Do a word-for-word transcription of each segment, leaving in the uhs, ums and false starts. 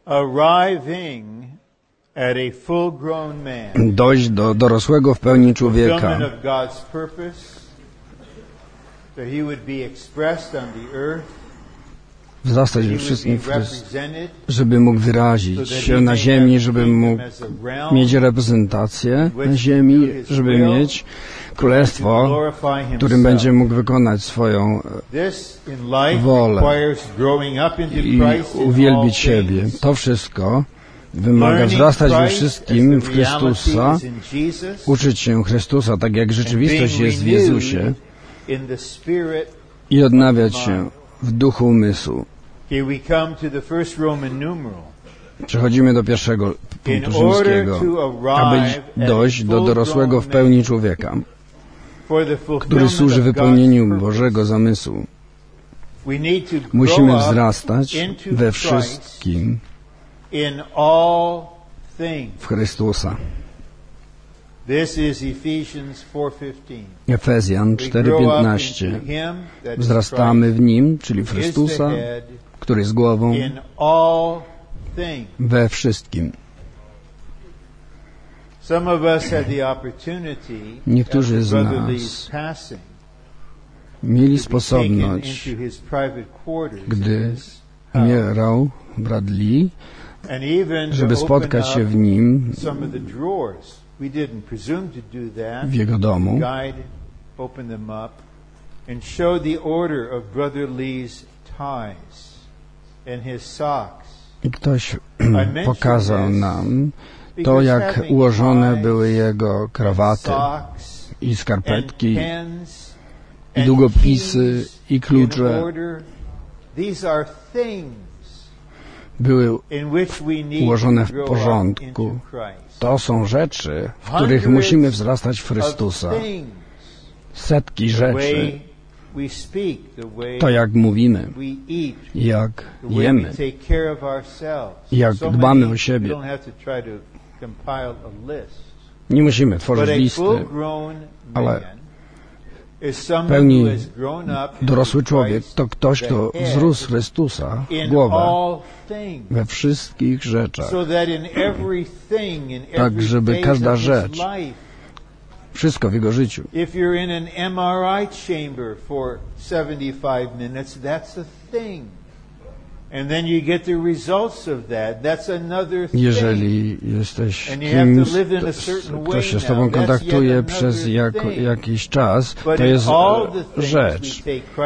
arriving at a full-grown man, dojść do dorosłego w pełni człowieka, fulfillment of God's purpose, that he would be expressed on the earth, wzrastać we wszystkim w Chrystus, żeby mógł wyrazić się na ziemi, żeby mógł mieć reprezentację na ziemi, żeby mieć królestwo, w którym będzie mógł wykonać swoją wolę i uwielbić siebie. To wszystko wymaga wzrastać we wszystkim w Chrystusa, uczyć się Chrystusa, tak jak rzeczywistość jest w Jezusie, i odnawiać się w duchu umysłu. Przechodzimy do pierwszego punktu rzymskiego, aby dojść do dorosłego w pełni człowieka, który służy wypełnieniu Bożego zamysłu. Musimy wzrastać we wszystkim w Chrystusa. Efezjan cztery piętnaście. Wzrastamy w Nim, czyli w Chrystusa, który jest głową, we wszystkim. Niektórzy z nas mieli sposobność, gdy umierał brat Lee, żeby spotkać się w nim, w jego domu, i ktoś pokazał nam to, jak ułożone były jego krawaty i skarpetki i długopisy i klucze. Były ułożone w porządku. To są rzeczy, w których musimy wzrastać w Chrystusa. Setki rzeczy. To, jak mówimy, jak jemy, jak dbamy o siebie. Nie musimy tworzyć listy, ale w pełni dorosły człowiek to ktoś, kto wzrósł Chrystusa w głowę we wszystkich rzeczach, tak żeby każda rzecz, wszystko w jego życiu. Jeżeli jesteś kimś, kto się z tobą kontaktuje przez jak, jakiś czas, to jest rzecz.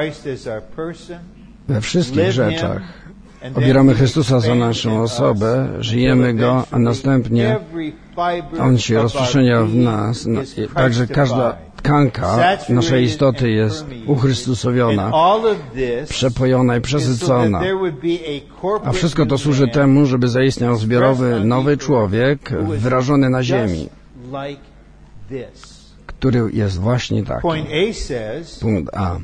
We wszystkich rzeczach obieramy Chrystusa za naszą osobę, żyjemy Go, a następnie On się rozprzestrzenia w nas, także każda tkanka naszej istoty jest uchrystusowiona, przepojona i przesycona. A wszystko to służy temu, żeby zaistniał zbiorowy nowy człowiek wyrażony na ziemi, który jest właśnie taki. Punkt A.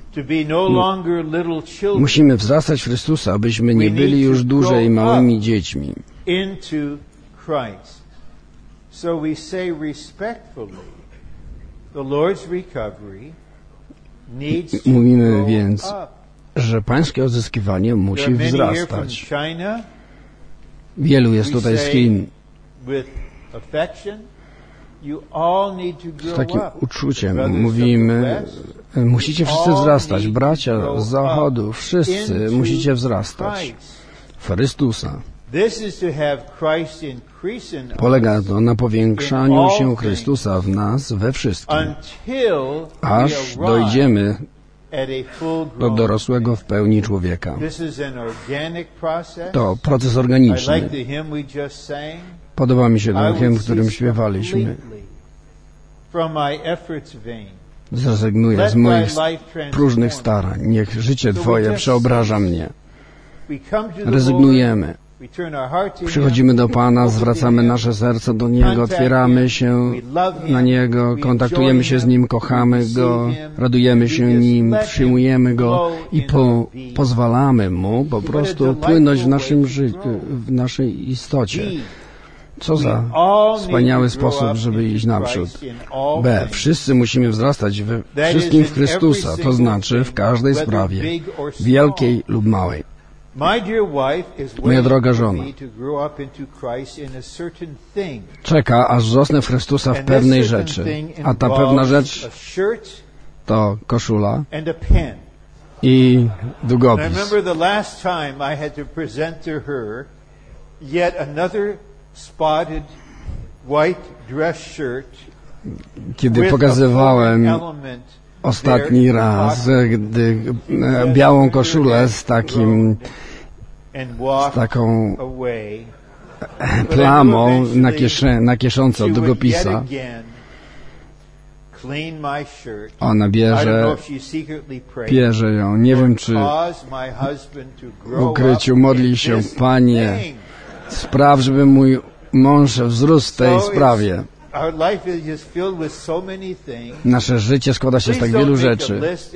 Musimy wzrastać w Chrystusa, abyśmy nie byli już dłużej małymi dziećmi. Mówimy więc, że Pańskie odzyskiwanie musi wzrastać. Wielu jest tutaj z Chin. Z takim uczuciem mówimy, musicie wszyscy wzrastać. Bracia z Zachodu, wszyscy musicie wzrastać w Chrystusa. Polega to na powiększaniu się Chrystusa w nas we wszystkim, aż dojdziemy do dorosłego w pełni człowieka. To proces organiczny. Podoba mi się ten hymn, którym śpiewaliśmy. Zrezygnuję z moich próżnych starań. Niech życie Twoje przeobraża mnie. Rezygnujemy. Przychodzimy do Pana, zwracamy nasze serce do Niego, otwieramy się na Niego, kontaktujemy się z Nim, kochamy Go, radujemy się Nim, przyjmujemy Go i po, pozwalamy Mu po prostu płynąć w naszym życiu, w naszej istocie. Co za wspaniały sposób, żeby iść naprzód. B. Wszyscy musimy wzrastać we wszystkim w Chrystusa, to znaczy w każdej sprawie, wielkiej lub małej. Moja droga żona czeka, aż wzrosnę w Chrystusa w pewnej rzeczy, a ta pewna rzecz to koszula i długopis. Kiedy pokazywałem ostatni raz, gdy białą koszulę z takim z taką plamą na, kiesze, na kieszonce od długopisa, ona bierze, bierze ją. Nie wiem, czy w ukryciu modli się: Panie, spraw, żeby mój mąż wzrósł w tej sprawie. Nasze życie składa się z tak wielu rzeczy.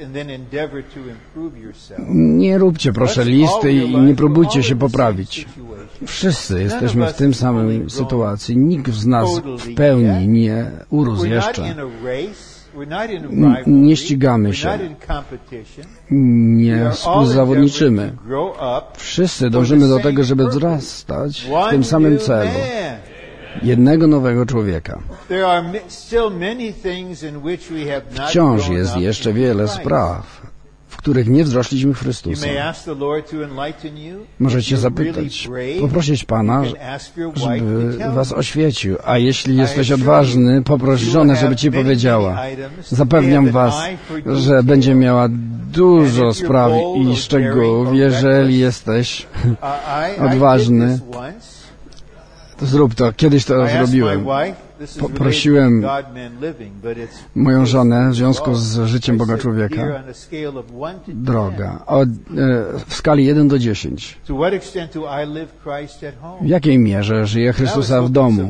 Nie róbcie proszę listy i nie próbujcie się poprawić. Wszyscy jesteśmy w tym samym sytuacji. Nikt z nas w pełni nie urósł jeszcze. Nie ścigamy się. Nie współzawodniczymy. Wszyscy dążymy do tego, żeby wzrastać w tym samym celu. Jednego nowego człowieka. Wciąż jest jeszcze wiele spraw, w których nie wzrośliśmy w Chrystusa. Możecie zapytać, poprosić Pana, żeby was oświecił, a jeśli jesteś odważny, poproś żonę, żeby ci powiedziała. Zapewniam was, że będzie miała dużo spraw i szczegółów, jeżeli jesteś odważny. Zrób to. Kiedyś to zrobiłem. Poprosiłem moją żonę w związku z życiem Boga człowieka. Droga, o, e, w skali jeden do dziesięciu. W jakiej mierze żyje Chrystusa w domu?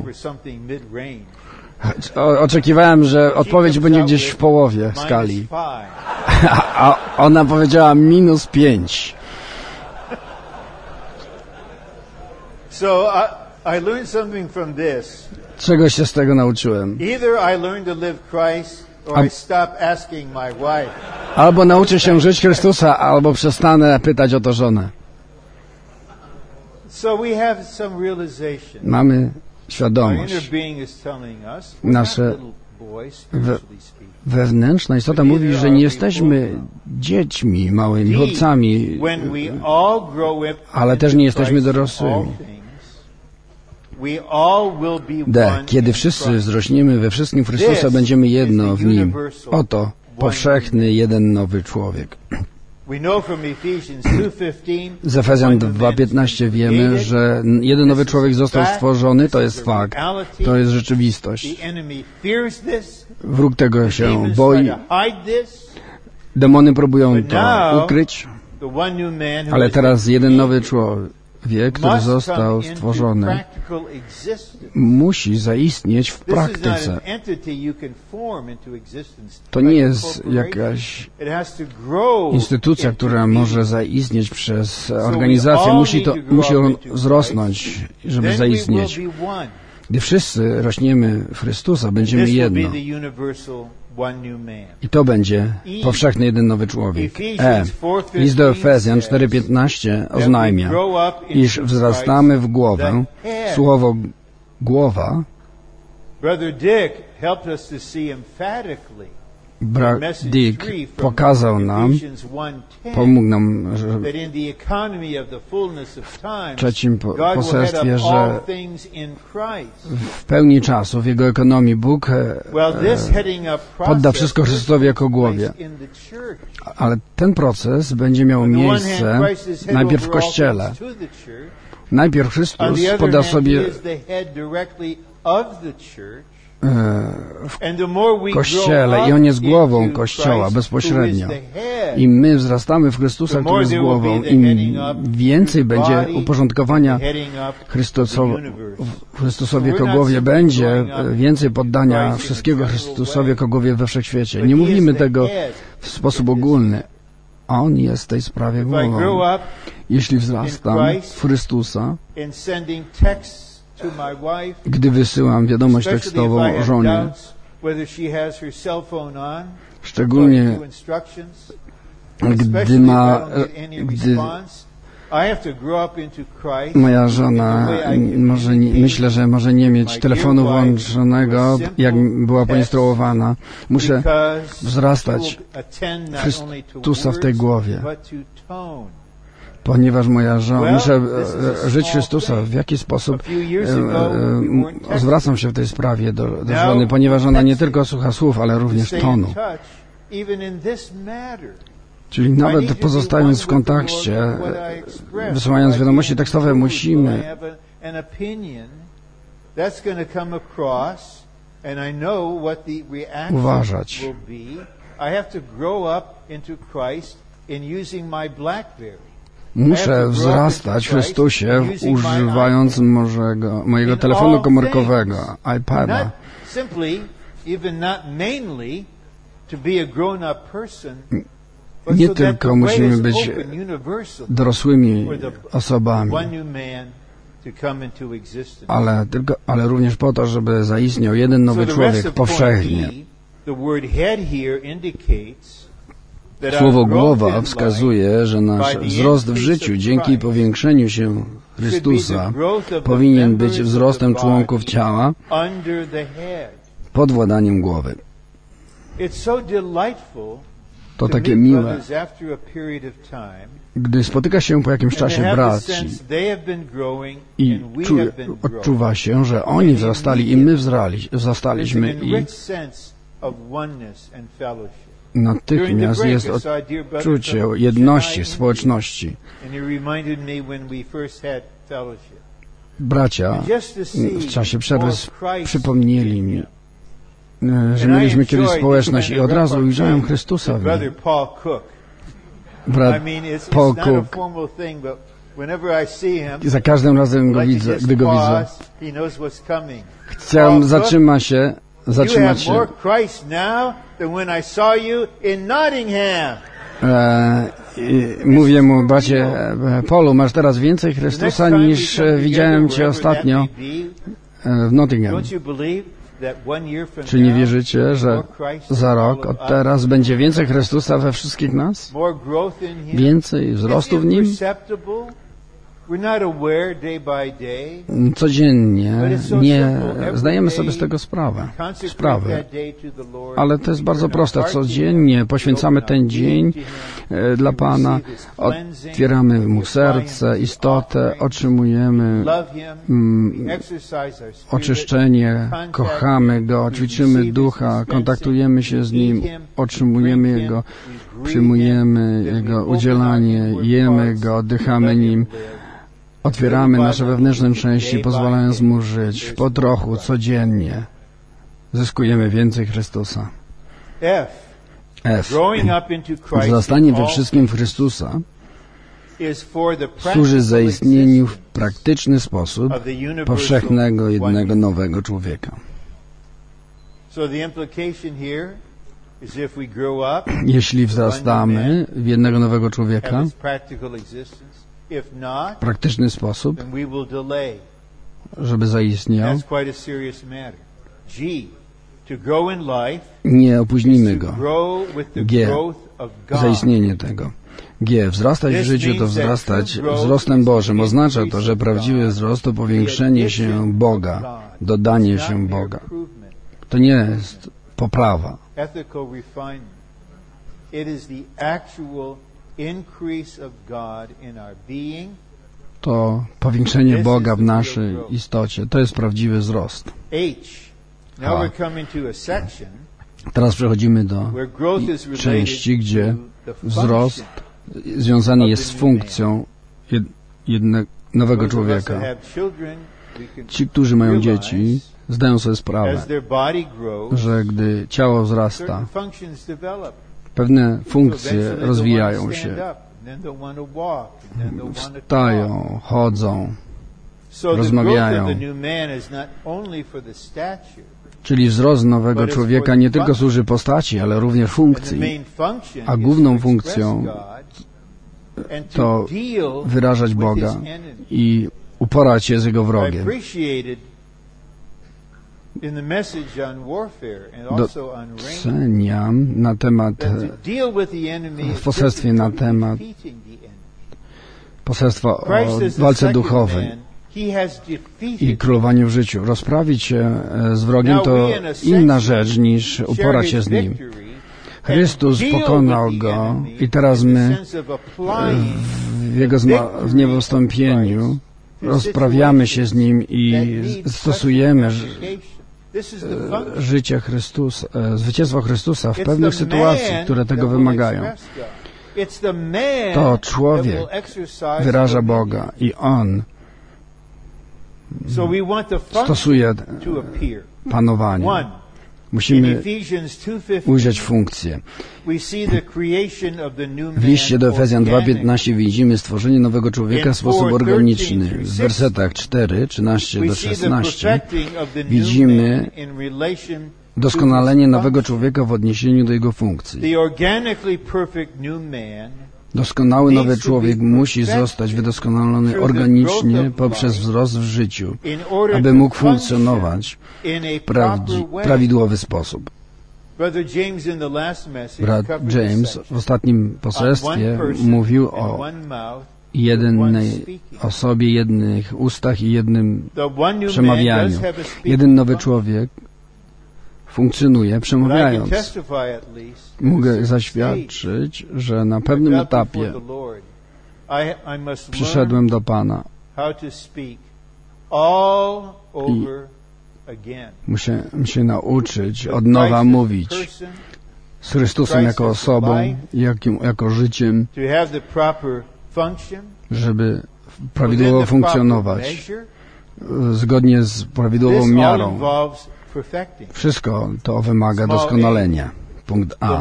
O, oczekiwałem, że odpowiedź będzie gdzieś w połowie skali. A ona powiedziała minus pięć. I learned something from this. Czego się z tego nauczyłem? Either I learned to live Christ, or I stop asking my wife. Albo nauczę się żyć Chrystusa, albo przestanę pytać o to żonę. So we have some realization. Mamy świadomość. Nasze we, wewnętrzna istota mówi, że nie jesteśmy dziećmi, małymi chłopcami, ale też nie jesteśmy dorosłymi. D. Kiedy wszyscy wzrośniemy we wszystkim w Chrystusa, będziemy jedno w Nim. Oto powszechny, jeden nowy człowiek. Z Efezjan dwa piętnaście wiemy, że jeden nowy człowiek został stworzony, to jest fakt, to jest rzeczywistość. Wróg tego się boi, demony próbują to ukryć, ale teraz jeden nowy człowiek, który został stworzony, musi zaistnieć w praktyce. To nie jest jakaś instytucja, która może zaistnieć przez organizację. Musi to, musi on wzrosnąć, żeby zaistnieć. Gdy wszyscy rośniemy w Chrystusa, będziemy jedno. I to będzie powszechny jeden nowy człowiek. E. List do Efezjan cztery piętnaście oznajmia, iż wzrastamy w głowę. Słowo głowa Brat Dick pokazał nam, pomógł nam, że w trzecim poselstwie, że w pełni czasu, w Jego ekonomii Bóg e, podda wszystko Chrystusowi jako głowie. Ale ten proces będzie miał miejsce najpierw w Kościele. Najpierw Chrystus poda sobie w Kościele i On jest głową Kościoła bezpośrednio. I my wzrastamy w Chrystusa, który jest głową. Im więcej będzie uporządkowania Chrystusowi jako głowie, będzie więcej poddania wszystkiego Chrystusowi jako głowie we wszechświecie. Nie mówimy tego w sposób ogólny. On jest w tej sprawie głową. Jeśli wzrastam w Chrystusa, gdy wysyłam wiadomość tekstową żonie, szczególnie gdy ma, gdy Moja żona może nie, myślę, że może nie mieć telefonu włączonego, jak była poinstruowana. Muszę wzrastać Chrystusa w tej głowie. Ponieważ moja żona, muszę żyć Chrystusa. W jaki sposób e, e, zwracam się w tej sprawie do, do żony, ponieważ ona nie tylko słucha słów, ale również tonu. Czyli nawet pozostając w kontakcie, wysyłając wiadomości tekstowe, musimy uważać. Muszę wzrastać w Chrystusie, używając mojego, mojego telefonu komórkowego, iPada. Nie tylko musimy być dorosłymi osobami, ale, tylko, ale również po to, żeby zaistniał jeden nowy człowiek powszechnie. Słowo głowa wskazuje, że nasz wzrost w życiu dzięki powiększeniu się Chrystusa powinien być wzrostem członków ciała pod władaniem głowy. To takie miłe, gdy spotyka się po jakimś czasie braci i czuje, odczuwa się, że oni wzrastali i my wzrastaliśmy i natychmiast jest odczucie jedności w społeczności. Bracia w czasie przerwy przypomnieli mi, że mieliśmy kiedyś społeczność i od razu ujrzałem Chrystusa w nim. Brat Paul Cook, za każdym razem go widzę, gdy go widzę, chciałem zatrzymać się, zatrzymać się. E, mówię mu, bracie Paulu, masz teraz więcej Chrystusa niż widziałem Cię ostatnio w Nottingham. Czy nie wierzycie, że za rok od teraz będzie więcej Chrystusa we wszystkich nas? Więcej wzrostu w Nim? Codziennie nie zdajemy sobie z tego sprawę, sprawę. Ale to jest bardzo proste. Codziennie poświęcamy ten dzień dla Pana, otwieramy Mu serce, istotę, otrzymujemy mm, oczyszczenie, kochamy Go, ćwiczymy ducha, kontaktujemy się z Nim, otrzymujemy Jego, przyjmujemy Jego udzielanie, jemy Go, oddychamy Nim. Otwieramy nasze wewnętrzne części, pozwalając Mu żyć po trochu, codziennie. Zyskujemy więcej Chrystusa. F. Wzrastanie we wszystkim w Chrystusa służy zaistnieniu w praktyczny sposób powszechnego, jednego nowego człowieka. Jeśli wzrastamy w jednego nowego człowieka, w praktyczny sposób, żeby zaistniał, nie opóźnimy go. G. Zaistnienie tego. G. Wzrastać w życiu to wzrastać wzrostem Bożym. Oznacza to, że prawdziwy wzrost to powiększenie się Boga, dodanie się Boga. To nie jest poprawa. To powiększenie Boga w naszej istocie. To jest prawdziwy wzrost. A. Teraz przechodzimy do części, gdzie wzrost związany jest z funkcją jednego nowego człowieka. Ci, którzy mają dzieci, zdają sobie sprawę, że gdy ciało wzrasta, pewne funkcje rozwijają się, wstają, chodzą, rozmawiają. Czyli wzrost nowego człowieka nie tylko służy postaci, ale również funkcji. A główną funkcją to wyrażać Boga i uporać się z Jego wrogiem. Doceniam na temat, w poselstwie na temat poselstwo o walce duchowej i królowaniu w życiu. Rozprawić się z wrogiem to inna rzecz niż uporać się z nim. Chrystus pokonał go i teraz my w Jego zniewostąpieniu rozprawiamy się z Nim i stosujemy życie Chrystusa, zwycięstwo Chrystusa w pewnych sytuacjach, które tego wymagają. To człowiek wyraża Boga i On stosuje panowanie. Musimy ujrzeć funkcję. W liście do Efezjan dwa piętnaście widzimy stworzenie nowego człowieka w sposób organiczny. W wersetach cztery, trzynaście do szesnaście widzimy doskonalenie nowego człowieka w odniesieniu do jego funkcji. Doskonały nowy człowiek musi zostać wydoskonalony organicznie poprzez wzrost w życiu, aby mógł funkcjonować w prawidłowy sposób. Brat James w ostatnim poselstwie mówił o jednej osobie, jednych ustach i jednym przemawianiu. Jeden nowy człowiek funkcjonuje przemawiając. Mogę zaświadczyć, że na pewnym etapie przyszedłem do Pana i muszę się nauczyć od nowa mówić z Chrystusem jako osobą, jakim, jako życiem, żeby prawidłowo funkcjonować zgodnie z prawidłową miarą. Wszystko to wymaga doskonalenia. Punkt A.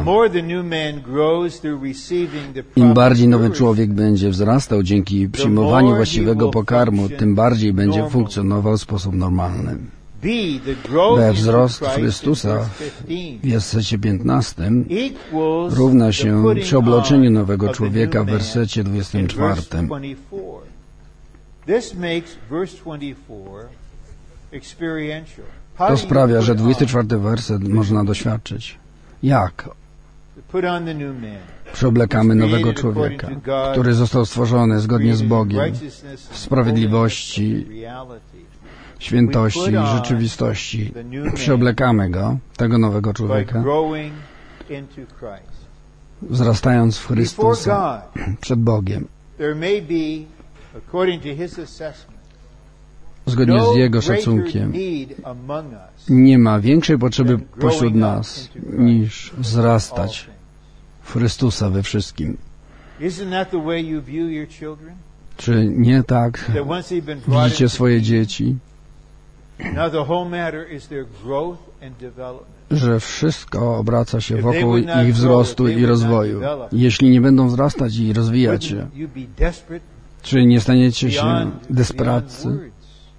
Im bardziej nowy człowiek będzie wzrastał dzięki przyjmowaniu właściwego pokarmu, tym bardziej będzie funkcjonował w sposób normalny. B. Wzrost Chrystusa w wersecie piętnastym równa się przeobloczeniu nowego człowieka w wersecie dwudziestym czwartym. To sprawia, że dwudziesty czwarty werset można doświadczyć. Jak? Przeoblekamy nowego człowieka, który został stworzony zgodnie z Bogiem, w sprawiedliwości, świętości i rzeczywistości. Przeoblekamy go, tego nowego człowieka, wzrastając w Chrystusa przed Bogiem. Zgodnie z Jego szacunkiem, nie ma większej potrzeby pośród nas, niż wzrastać w Chrystusa we wszystkim. Czy nie tak widzicie swoje dzieci, że wszystko obraca się wokół ich wzrostu i rozwoju? Jeśli nie będą wzrastać i rozwijać się, czy nie staniecie się desperaccy?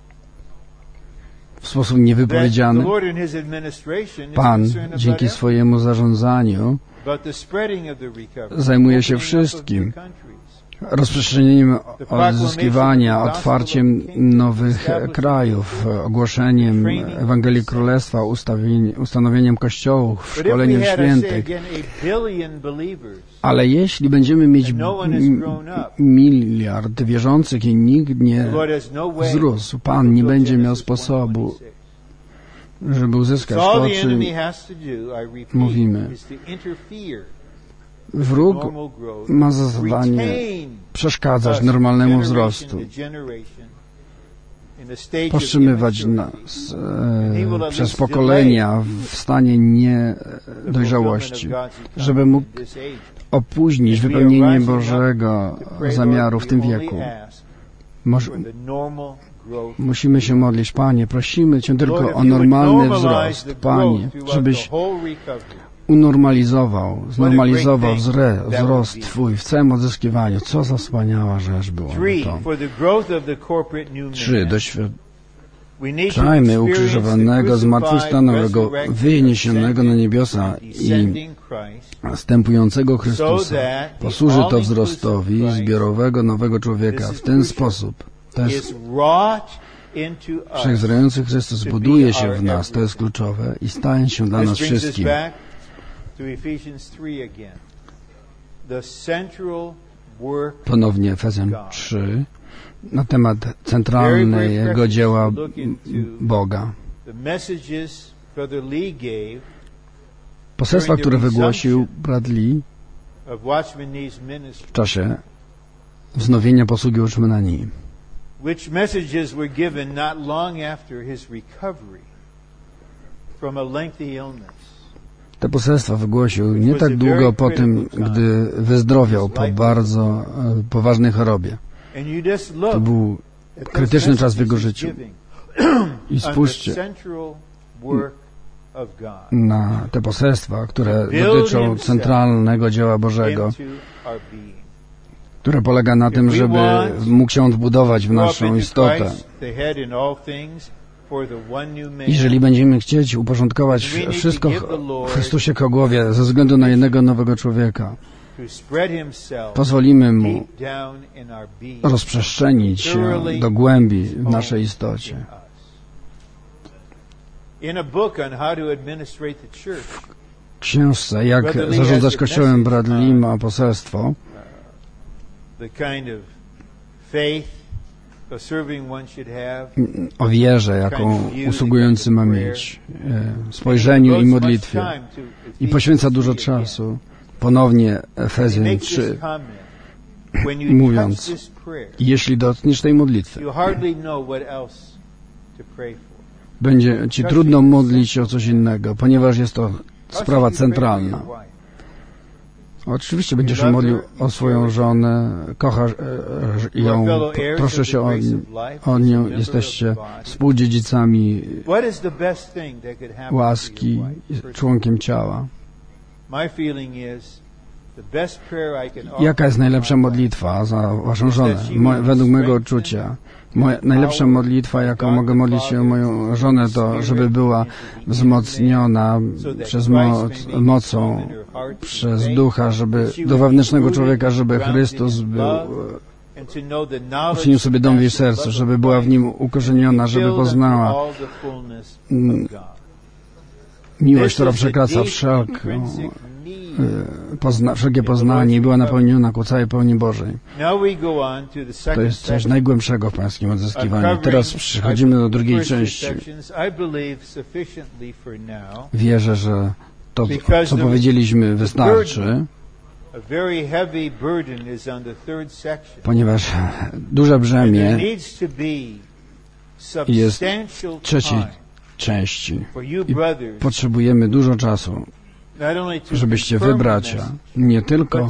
W sposób niewypowiedziany. Pan dzięki swojemu zarządzaniu zajmuje się wszystkim. Rozprzestrzenieniem odzyskiwania, otwarciem nowych krajów, ogłoszeniem Ewangelii Królestwa, ustanowieniem kościołów, szkoleniem świętych. Ale jeśli będziemy mieć miliard wierzących i nikt nie wzrósł, Pan nie będzie miał sposobu, żeby uzyskać to, czy mówimy. Wróg ma za zadanie przeszkadzać normalnemu wzrostu, powstrzymywać nas e, przez pokolenia w stanie niedojrzałości, żeby mógł opóźnić wypełnienie Bożego zamiaru w tym wieku. Moż, musimy się modlić, Panie, prosimy Cię tylko o normalny wzrost, Panie, żebyś unormalizował, znormalizował wzre, wzrost Twój w całym odzyskiwaniu. Co za wspaniała rzecz było to. Trzy. Doświadczajmy ukrzyżowanego, zmartwychwstałego, wyniesionego na niebiosa i następującego Chrystusa. Posłuży to wzrostowi zbiorowego nowego człowieka. W ten sposób to jest wszechzrający Chrystus buduje się w nas, to jest kluczowe i staje się dla nas wszystkim. ponownie Efezjan trzy, na temat centralnego dzieła Boga. Poselstwa, które wygłosił brat Lee w czasie wznowienia posługi Watchmana Nee, which messages were given not long after his recovery from a lengthy illness. Te poselstwa wygłosił nie tak długo po tym, gdy wyzdrowiał po bardzo poważnej chorobie. To był krytyczny czas w jego życiu. I spójrzcie na te poselstwa, które dotyczą centralnego dzieła Bożego, które polega na tym, żeby mógł się on wbudować w naszą istotę. Jeżeli będziemy chcieć uporządkować wszystko w Chrystusie jako głowie ze względu na jednego nowego człowieka, pozwolimy mu rozprzestrzenić się do głębi w naszej istocie. W książce Jak zarządzać Kościołem brat Lee ma poselstwo o wierze, jaką usługujący ma mieć, spojrzeniu i modlitwie. I poświęca dużo czasu. Ponownie Efezjan trzy, mówiąc, jeśli dotkniesz tej modlitwy, będzie ci trudno modlić się o coś innego, ponieważ jest to sprawa centralna. Oczywiście będziesz się modlił o swoją żonę, kochasz ją, troszczy się o, o nią, jesteście współdziedzicami łaski, członkiem ciała. Jaka jest najlepsza modlitwa za waszą żonę? Mo, według mojego odczucia, moja najlepsza modlitwa, jaką mogę modlić się o moją żonę, to żeby była wzmocniona przez moc, mocą, przez Ducha, żeby do wewnętrznego człowieka, żeby Chrystus był, uczynił sobie dom w jej sercu, żeby była w nim ukorzeniona, żeby poznała miłość, która przekracza wszelką Pozna, wszelkie poznanie i była napełniona ku całej pełni Bożej. To jest coś najgłębszego w pańskim odzyskiwaniu. Teraz przechodzimy do drugiej części. Wierzę, że to, co powiedzieliśmy, wystarczy, ponieważ duże brzemię jest w trzeciej części i potrzebujemy dużo czasu, żebyście wy, bracia, nie tylko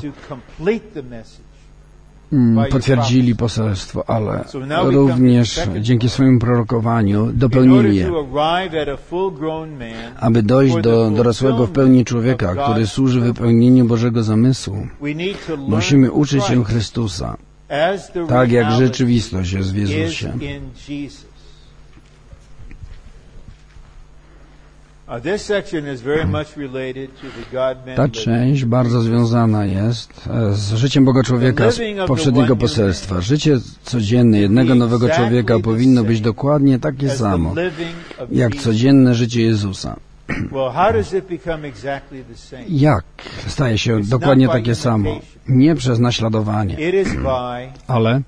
potwierdzili poselstwo, ale również dzięki swojemu prorokowaniu dopełnili je, aby dojść do dorosłego w pełni człowieka, który służy wypełnieniu Bożego zamysłu. Musimy uczyć się Chrystusa, tak jak rzeczywistość jest w Jezusie. Ta część bardzo związana jest z życiem Boga człowieka z poprzedniego poselstwa. Życie codzienne jednego nowego człowieka powinno być dokładnie takie samo, jak codzienne życie Jezusa. Jak staje się dokładnie takie samo? Nie przez naśladowanie, ale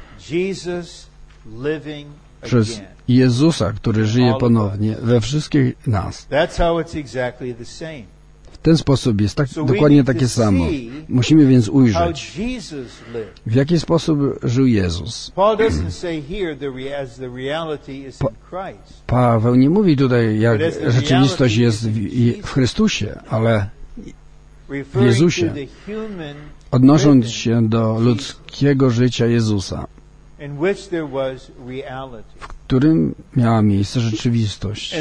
przez Jezusa, który żyje ponownie we wszystkich nas. W ten sposób jest tak, dokładnie takie samo. Musimy więc ujrzeć, w jaki sposób żył Jezus. Pa, Paweł nie mówi tutaj, jak rzeczywistość jest w, w Chrystusie, ale w Jezusie, odnosząc się do ludzkiego życia Jezusa, w którym miała miejsce rzeczywistość.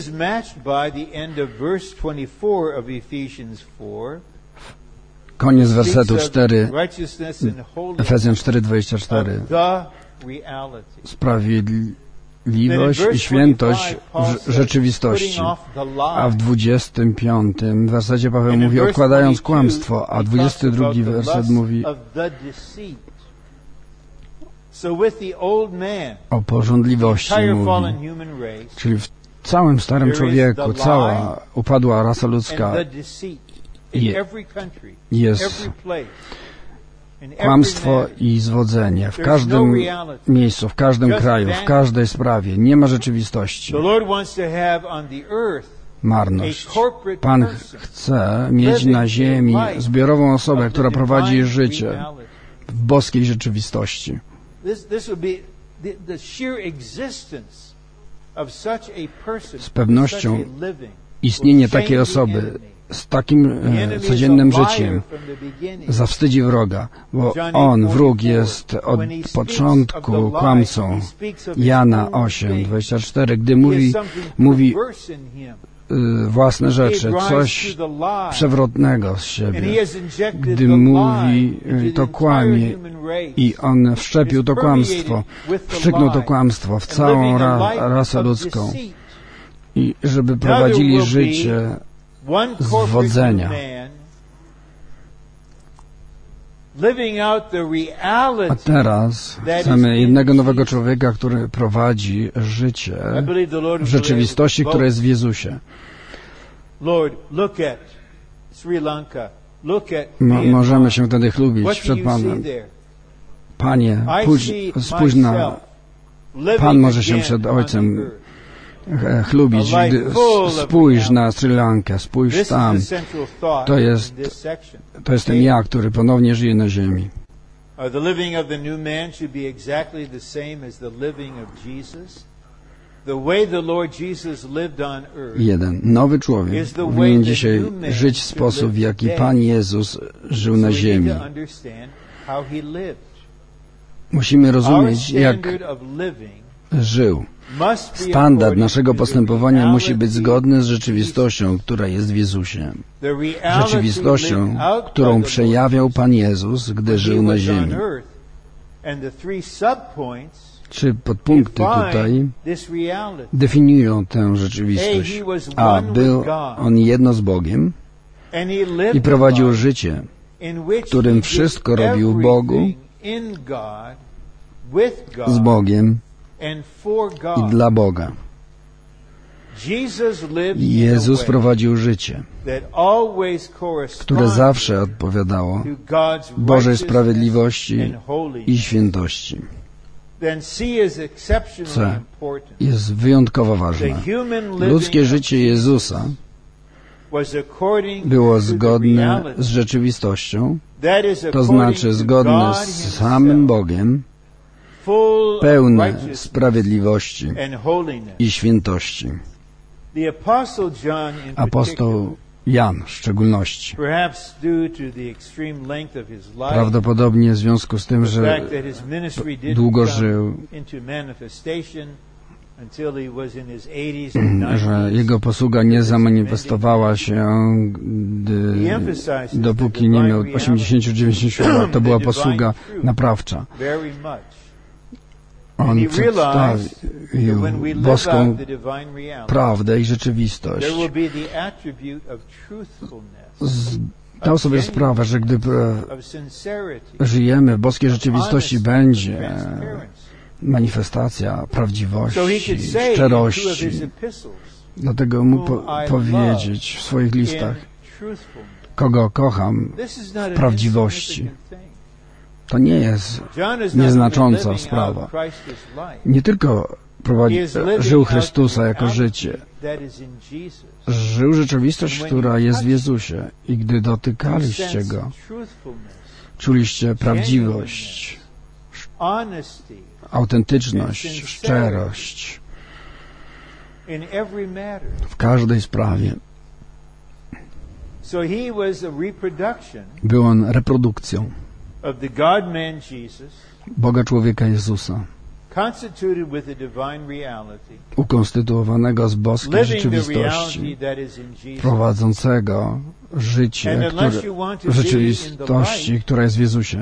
Koniec wersetu cztery, Efezjan cztery, dwadzieścia cztery. Sprawiedliwość i świętość w rzeczywistości. A w dwudziestym piątym wersecie Paweł mówi, odkładając kłamstwo, a dwudziesty drugi werset mówi o pożądliwości mówi, czyli w całym starym człowieku cała upadła rasa ludzka je, jest kłamstwo i zwodzenie w każdym miejscu, w każdym kraju, w każdej sprawie. Nie ma rzeczywistości. Marność. Pan chce mieć na ziemi zbiorową osobę, która prowadzi życie w boskiej rzeczywistości. Z pewnością istnienie takiej osoby z takim e, codziennym życiem zawstydzi wroga, bo on, wróg, jest od początku kłamcą. Jana osiem, dwadzieścia cztery, gdy mówi, mówi y, własne rzeczy, coś przewrotnego z siebie. Gdy mówi, y, to kłamie i on wszczepił to kłamstwo, wszczyknął to kłamstwo w całą ra, rasę ludzką i żeby prowadzili życie zwodzenia. A teraz chcemy jednego nowego człowieka, który prowadzi życie w rzeczywistości, która jest w Jezusie. Mo- możemy się wtedy chlubić przed Panem. Panie, pójdź, spójrz na... Pan może się przed Ojcem chlubić, gdy spójrz na Sri Lankę, spójrz tam. To jest, to jestem ja, który ponownie żyje na ziemi. Jeden. Nowy człowiek powinien dzisiaj żyć w sposób, w jaki Pan Jezus żył na ziemi. Musimy rozumieć, jak żył. Standard naszego postępowania musi być zgodny z rzeczywistością, która jest w Jezusie. Rzeczywistością, którą przejawiał Pan Jezus, gdy żył na ziemi. Trzy podpunkty tutaj definiują tę rzeczywistość. A. Był On jedno z Bogiem i prowadził życie, w którym wszystko robił Bogu, z Bogiem i dla Boga. Jezus prowadził życie, które zawsze odpowiadało Bożej sprawiedliwości i świętości. C jest wyjątkowo ważne. Ludzkie życie Jezusa było zgodne z rzeczywistością, to znaczy zgodne z samym Bogiem, pełne sprawiedliwości i świętości. Apostoł Jan w szczególności, prawdopodobnie w związku z tym, że długo żył, że jego posługa nie zamanifestowała się, gdy, dopóki nie miał osiemdziesiąt do dziewięćdziesięciu lat. To była posługa naprawcza. On przedstawił boską prawdę i rzeczywistość. Zdał sobie sprawę, że gdy żyjemy w boskiej rzeczywistości, będzie manifestacja prawdziwości, szczerości. Dlatego mógł po powiedzieć w swoich listach, kogo kocham w prawdziwości. To nie jest nieznacząca sprawa. Nie tylko prowadzi, żył Chrystusa jako życie. Żył rzeczywistość, która jest w Jezusie. I gdy dotykaliście Go, czuliście prawdziwość, autentyczność, szczerość w każdej sprawie. Był on reprodukcją Boga człowieka Jezusa, ukonstytuowanego z boskiej rzeczywistości, prowadzącego życie które, w rzeczywistości, która jest w Jezusie.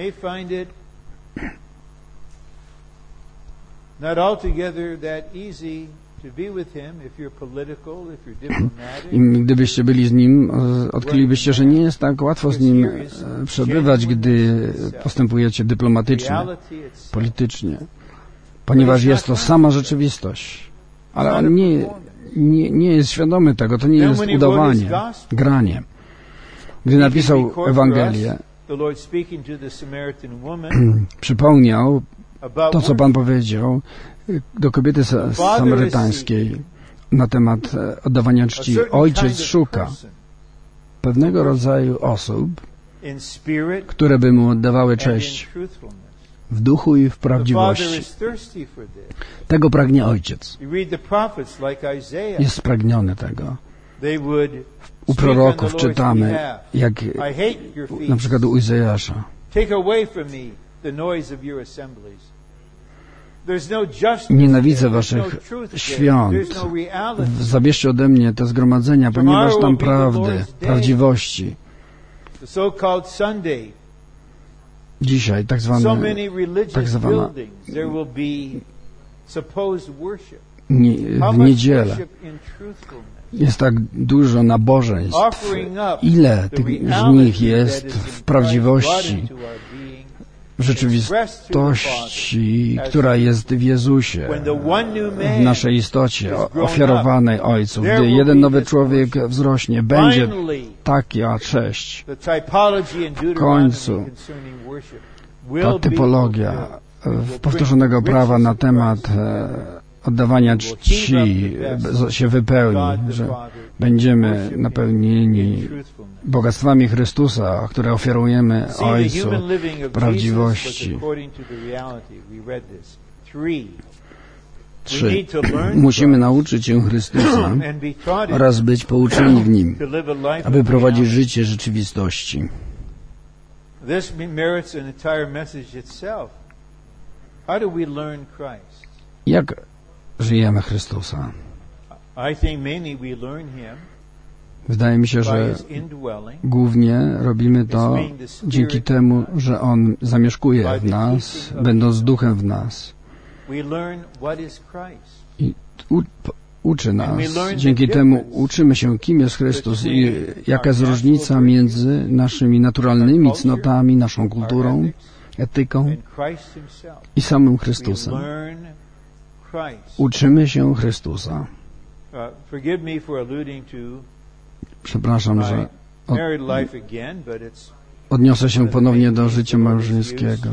I gdybyście byli z Nim, odkrylibyście, że nie jest tak łatwo z Nim przebywać, gdy postępujecie dyplomatycznie, politycznie, ponieważ jest to sama rzeczywistość. Ale on nie, nie, nie jest świadomy tego, to nie jest udawanie, granie. Gdy napisał Ewangelię, przypomniał to, co Pan powiedział do kobiety samarytańskiej na temat oddawania czci. Ojciec szuka pewnego rodzaju osób, które by Mu oddawały cześć w duchu i w prawdziwości. Tego pragnie Ojciec. Jest spragniony tego. U proroków czytamy, jak na przykład u Izajasza. Nienawidzę waszych świąt. Zabierzcie ode mnie te zgromadzenia, ponieważ tam prawdy, prawdziwości. Dzisiaj tak zwane, tak zwana nie, w niedzielę jest tak dużo nabożeństw. Ile tych z nich jest w prawdziwości, w rzeczywistości, która jest w Jezusie, w naszej istocie ofiarowanej Ojcu. Gdy jeden nowy człowiek wzrośnie, będzie taka cześć. W końcu ta typologia powtórzonego prawa na temat oddawania czci się wypełni, że będziemy napełnieni bogactwami Chrystusa, które ofiarujemy Ojcu w prawdziwości. Trzy. Musimy nauczyć się Chrystusa oraz być pouczeni w Nim, aby prowadzić życie rzeczywistości. Jak żyjemy Chrystusa? Wydaje mi się, że głównie robimy to dzięki temu, że On zamieszkuje w nas, będąc duchem w nas. I u, uczy nas. Dzięki temu uczymy się, kim jest Chrystus i jaka jest różnica między naszymi naturalnymi cnotami, naszą kulturą, etyką i samym Chrystusem. Uczymy się Chrystusa. Przepraszam, że od, odniosę się ponownie do życia małżeńskiego.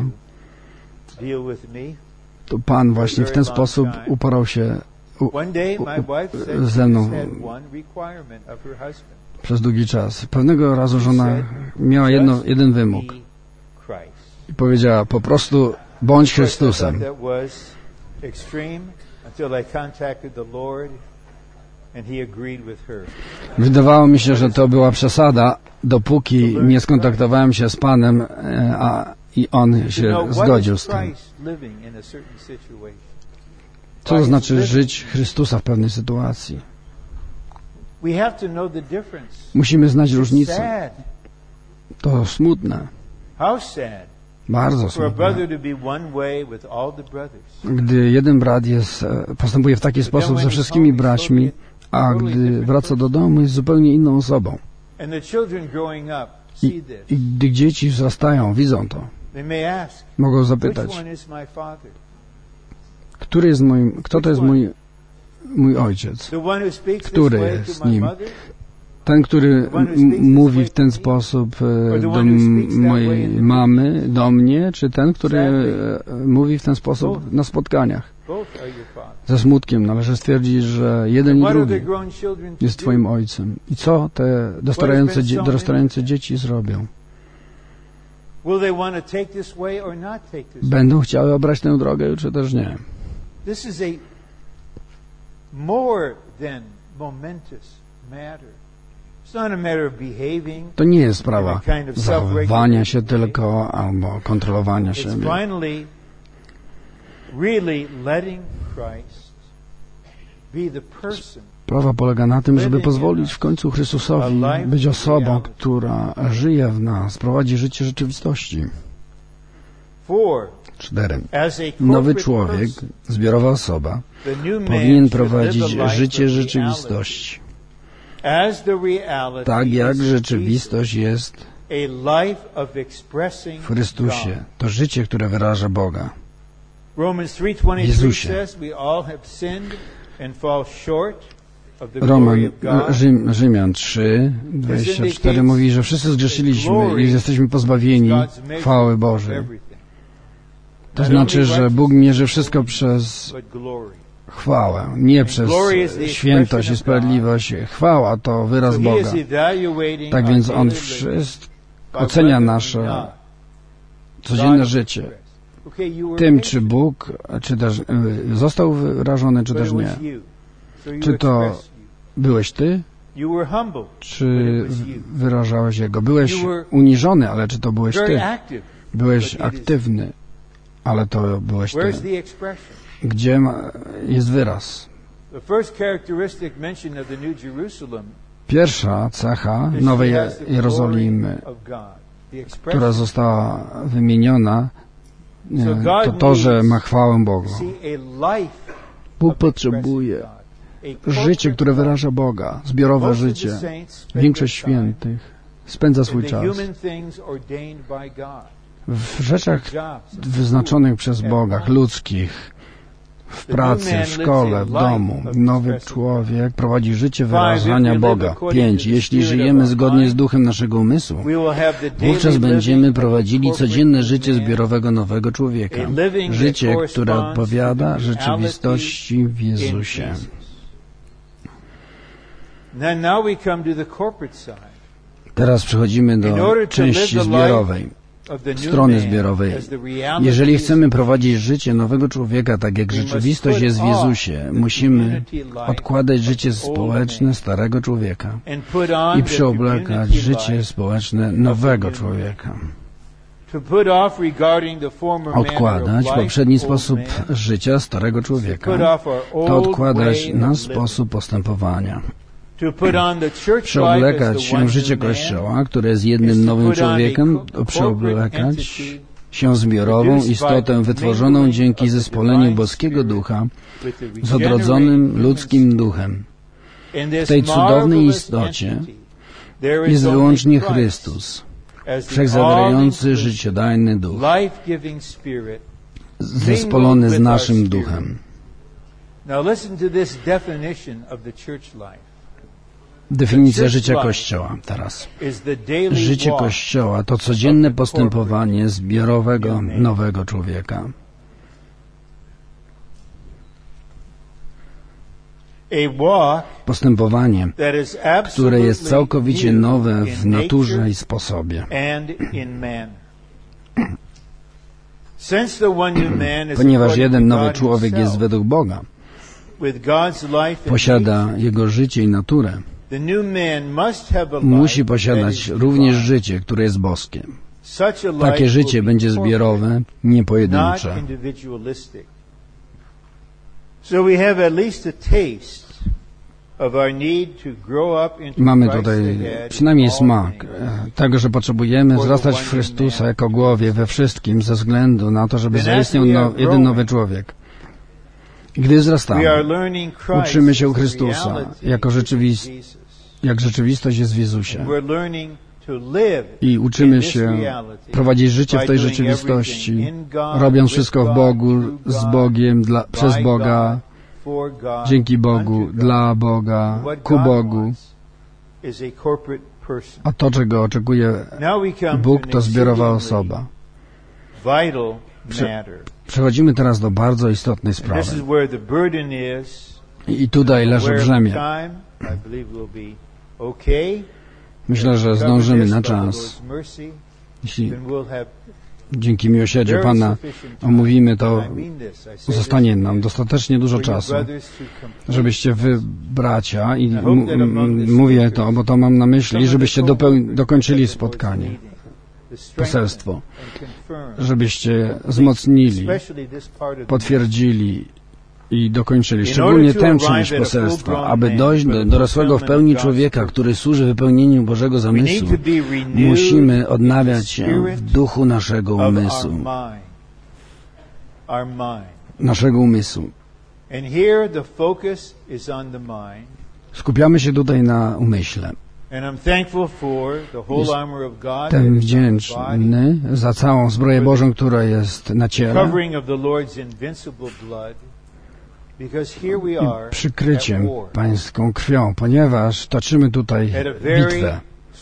To Pan właśnie w ten sposób uporał się u, u, u, ze mną przez długi czas. Pewnego razu żona miała jedno, jeden wymóg i powiedziała po prostu bądź Chrystusem. Wydawało mi się, że to była przesada, dopóki nie skontaktowałem się z Panem, a i On się zgodził z tym. Co to znaczy żyć Chrystusa w pewnej sytuacji? Musimy znać różnicę. To smutne. Bardzo smutne. Gdy jeden brat jest, postępuje w taki sposób ze wszystkimi braćmi, a gdy wraca do domu, jest zupełnie inną osobą. I, i gdy dzieci wzrastają, widzą to. Mogą zapytać, który jest moim, kto to jest mój, mój ojciec? Który jest nim? Ten, który m- mówi w ten sposób do m- mojej mamy, do mnie, czy ten, który mówi w ten sposób na spotkaniach? Ze smutkiem należy stwierdzić, że jeden i drugi jest Twoim ojcem. I co te dorastające, dzie- dorastające dzieci zrobią? Będą chciały obrać tę drogę, czy też nie? To nie jest sprawa zachowywania się tylko albo kontrolowania siebie. Sprawa polega na tym, żeby pozwolić w końcu Chrystusowi być osobą, która żyje w nas, prowadzi życie rzeczywistości. Cztery. Nowy człowiek, zbiorowa osoba, powinien prowadzić życie rzeczywistości. Tak jak rzeczywistość jest w Chrystusie. To życie, które wyraża Boga. W Jezusie. Roman, Rzym, Rzymian trzy, dwadzieścia cztery mówi, że wszyscy zgrzeszyliśmy i jesteśmy pozbawieni chwały Bożej. To znaczy, że Bóg mierzy wszystko przez chwałę, nie przez świętość i sprawiedliwość. Chwała to wyraz Boga. Tak więc On wszystko ocenia nasze codzienne życie tym, czy Bóg czy też został wyrażony, czy też nie. Czy to byłeś Ty, czy wyrażałeś Jego? Byłeś uniżony, ale czy to byłeś Ty? Byłeś aktywny, ale to byłeś Ty. Gdzie jest wyraz? Pierwsza cecha Nowej Jerozolimy, która została wymieniona, to to, że ma chwałę Boga. Bóg potrzebuje życie, które wyraża Boga, zbiorowe życie. Większość świętych spędza swój czas w rzeczach wyznaczonych przez Boga, ludzkich, w pracy, w szkole, w domu. Nowy człowiek prowadzi życie wyrażania Boga. Pięć. Jeśli żyjemy zgodnie z duchem naszego umysłu, wówczas będziemy prowadzili codzienne życie zbiorowego nowego człowieka. Życie, które odpowiada rzeczywistości w Jezusie. Teraz przechodzimy do części zbiorowej, strony zbiorowej. Jeżeli chcemy prowadzić życie nowego człowieka, tak jak rzeczywistość jest w Jezusie, musimy odkładać życie społeczne starego człowieka i przeoblekać życie społeczne nowego człowieka. Odkładać poprzedni sposób życia starego człowieka, to odkładać na sposób postępowania. Przeoblekać się w życie Kościoła, które jest jednym nowym człowiekiem, to przeoblekać się zbiorową istotę wytworzoną dzięki zespoleniu boskiego ducha z odrodzonym ludzkim duchem. W tej cudownej istocie jest wyłącznie Chrystus, wszechzawierający życiodajny duch, zespolony z naszym duchem. Definicja życia Kościoła teraz. Życie Kościoła to codzienne postępowanie zbiorowego, nowego człowieka. Postępowanie, które jest całkowicie nowe w naturze i sposobie. Ponieważ jeden nowy człowiek jest według Boga, posiada jego życie i naturę, musi posiadać również życie, które jest boskie. Takie życie będzie zbiorowe, nie pojedyncze. Mamy tutaj przynajmniej smak tego, że potrzebujemy wzrastać w Chrystusa jako głowie we wszystkim ze względu na to, żeby zaistniał no, jeden nowy człowiek. Gdy wzrastamy, uczymy się u Chrystusa jako rzeczywist, jak rzeczywistość jest w Jezusie. I uczymy się prowadzić życie w tej rzeczywistości, robiąc wszystko w Bogu, z Bogiem, dla, przez Boga, dzięki Bogu, dla Boga, ku Bogu. A to, czego oczekuje Bóg, to zbiorowa osoba. Prze przechodzimy teraz do bardzo istotnej sprawy. I tutaj leży brzemię. Myślę, że zdążymy na czas. Jeśli dzięki miłosierdziu Pana omówimy to, zostanie nam dostatecznie dużo czasu, żebyście wy, bracia, i mówię to, bo to mam na myśli, żebyście dokończyli spotkanie, poselstwo, żebyście wzmocnili, potwierdzili i dokończyli, szczególnie tę część poselstwa, aby dojść do dorosłego w pełni człowieka, który służy wypełnieniu Bożego zamysłu. Musimy odnawiać się w duchu naszego umysłu. Naszego umysłu. Skupiamy się tutaj na umyśle. Jestem wdzięczny za całą zbroję Bożą, która jest na ciele, i przykryciem pańską krwią, ponieważ toczymy tutaj bitwę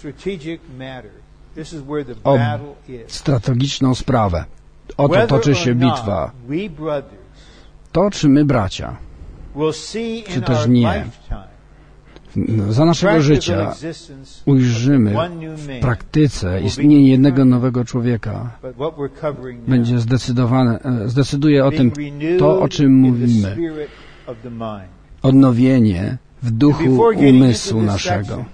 o strategiczną sprawę. Oto toczy się bitwa. To, czy my, bracia, czy też nie, za naszego życia ujrzymy w praktyce istnienie jednego nowego człowieka. Będzie zdecydowane, zdecyduje o tym to, o czym mówimy. Odnowienie w duchu umysłu naszego.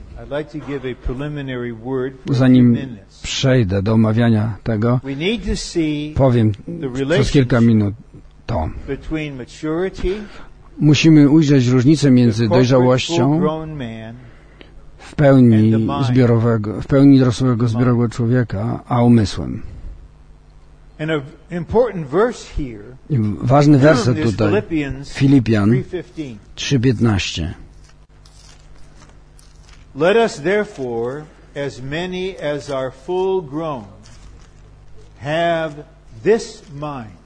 Zanim przejdę do omawiania tego, powiem przez kilka minut to. Musimy ujrzeć różnicę między dojrzałością w pełni zbiorowego, w pełni dorosłego zbiorowego człowieka, a umysłem. I ważny werset tutaj, Filipian trzy piętnaście. Let us therefore, as many as are full grown, have this mind.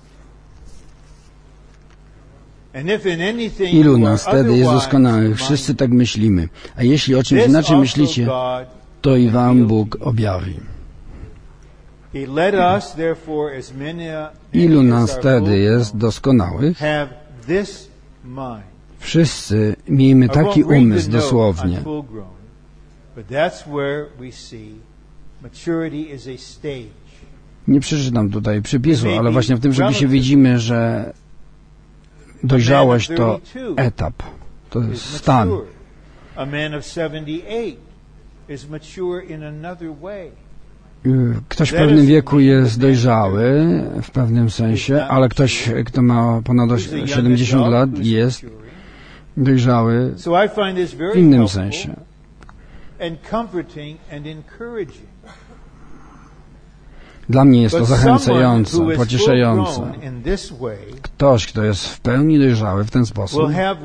Ilu nas wtedy jest doskonałych? Wszyscy tak myślimy. A jeśli o czymś inaczej myślicie, to i wam Bóg objawi. Ilu nas wtedy jest doskonałych? Wszyscy miejmy taki umysł dosłownie. Nie przeczytam tutaj przypisu, ale właśnie w tym przepisie widzimy, że dojrzałość to etap, to jest stan. Ktoś w pewnym wieku jest dojrzały w pewnym sensie, ale ktoś, kto ma ponad siedemdziesiąt lat, jest dojrzały w innym sensie. Dla mnie jest to zachęcające, pocieszające. Ktoś, kto jest w pełni dojrzały w ten sposób,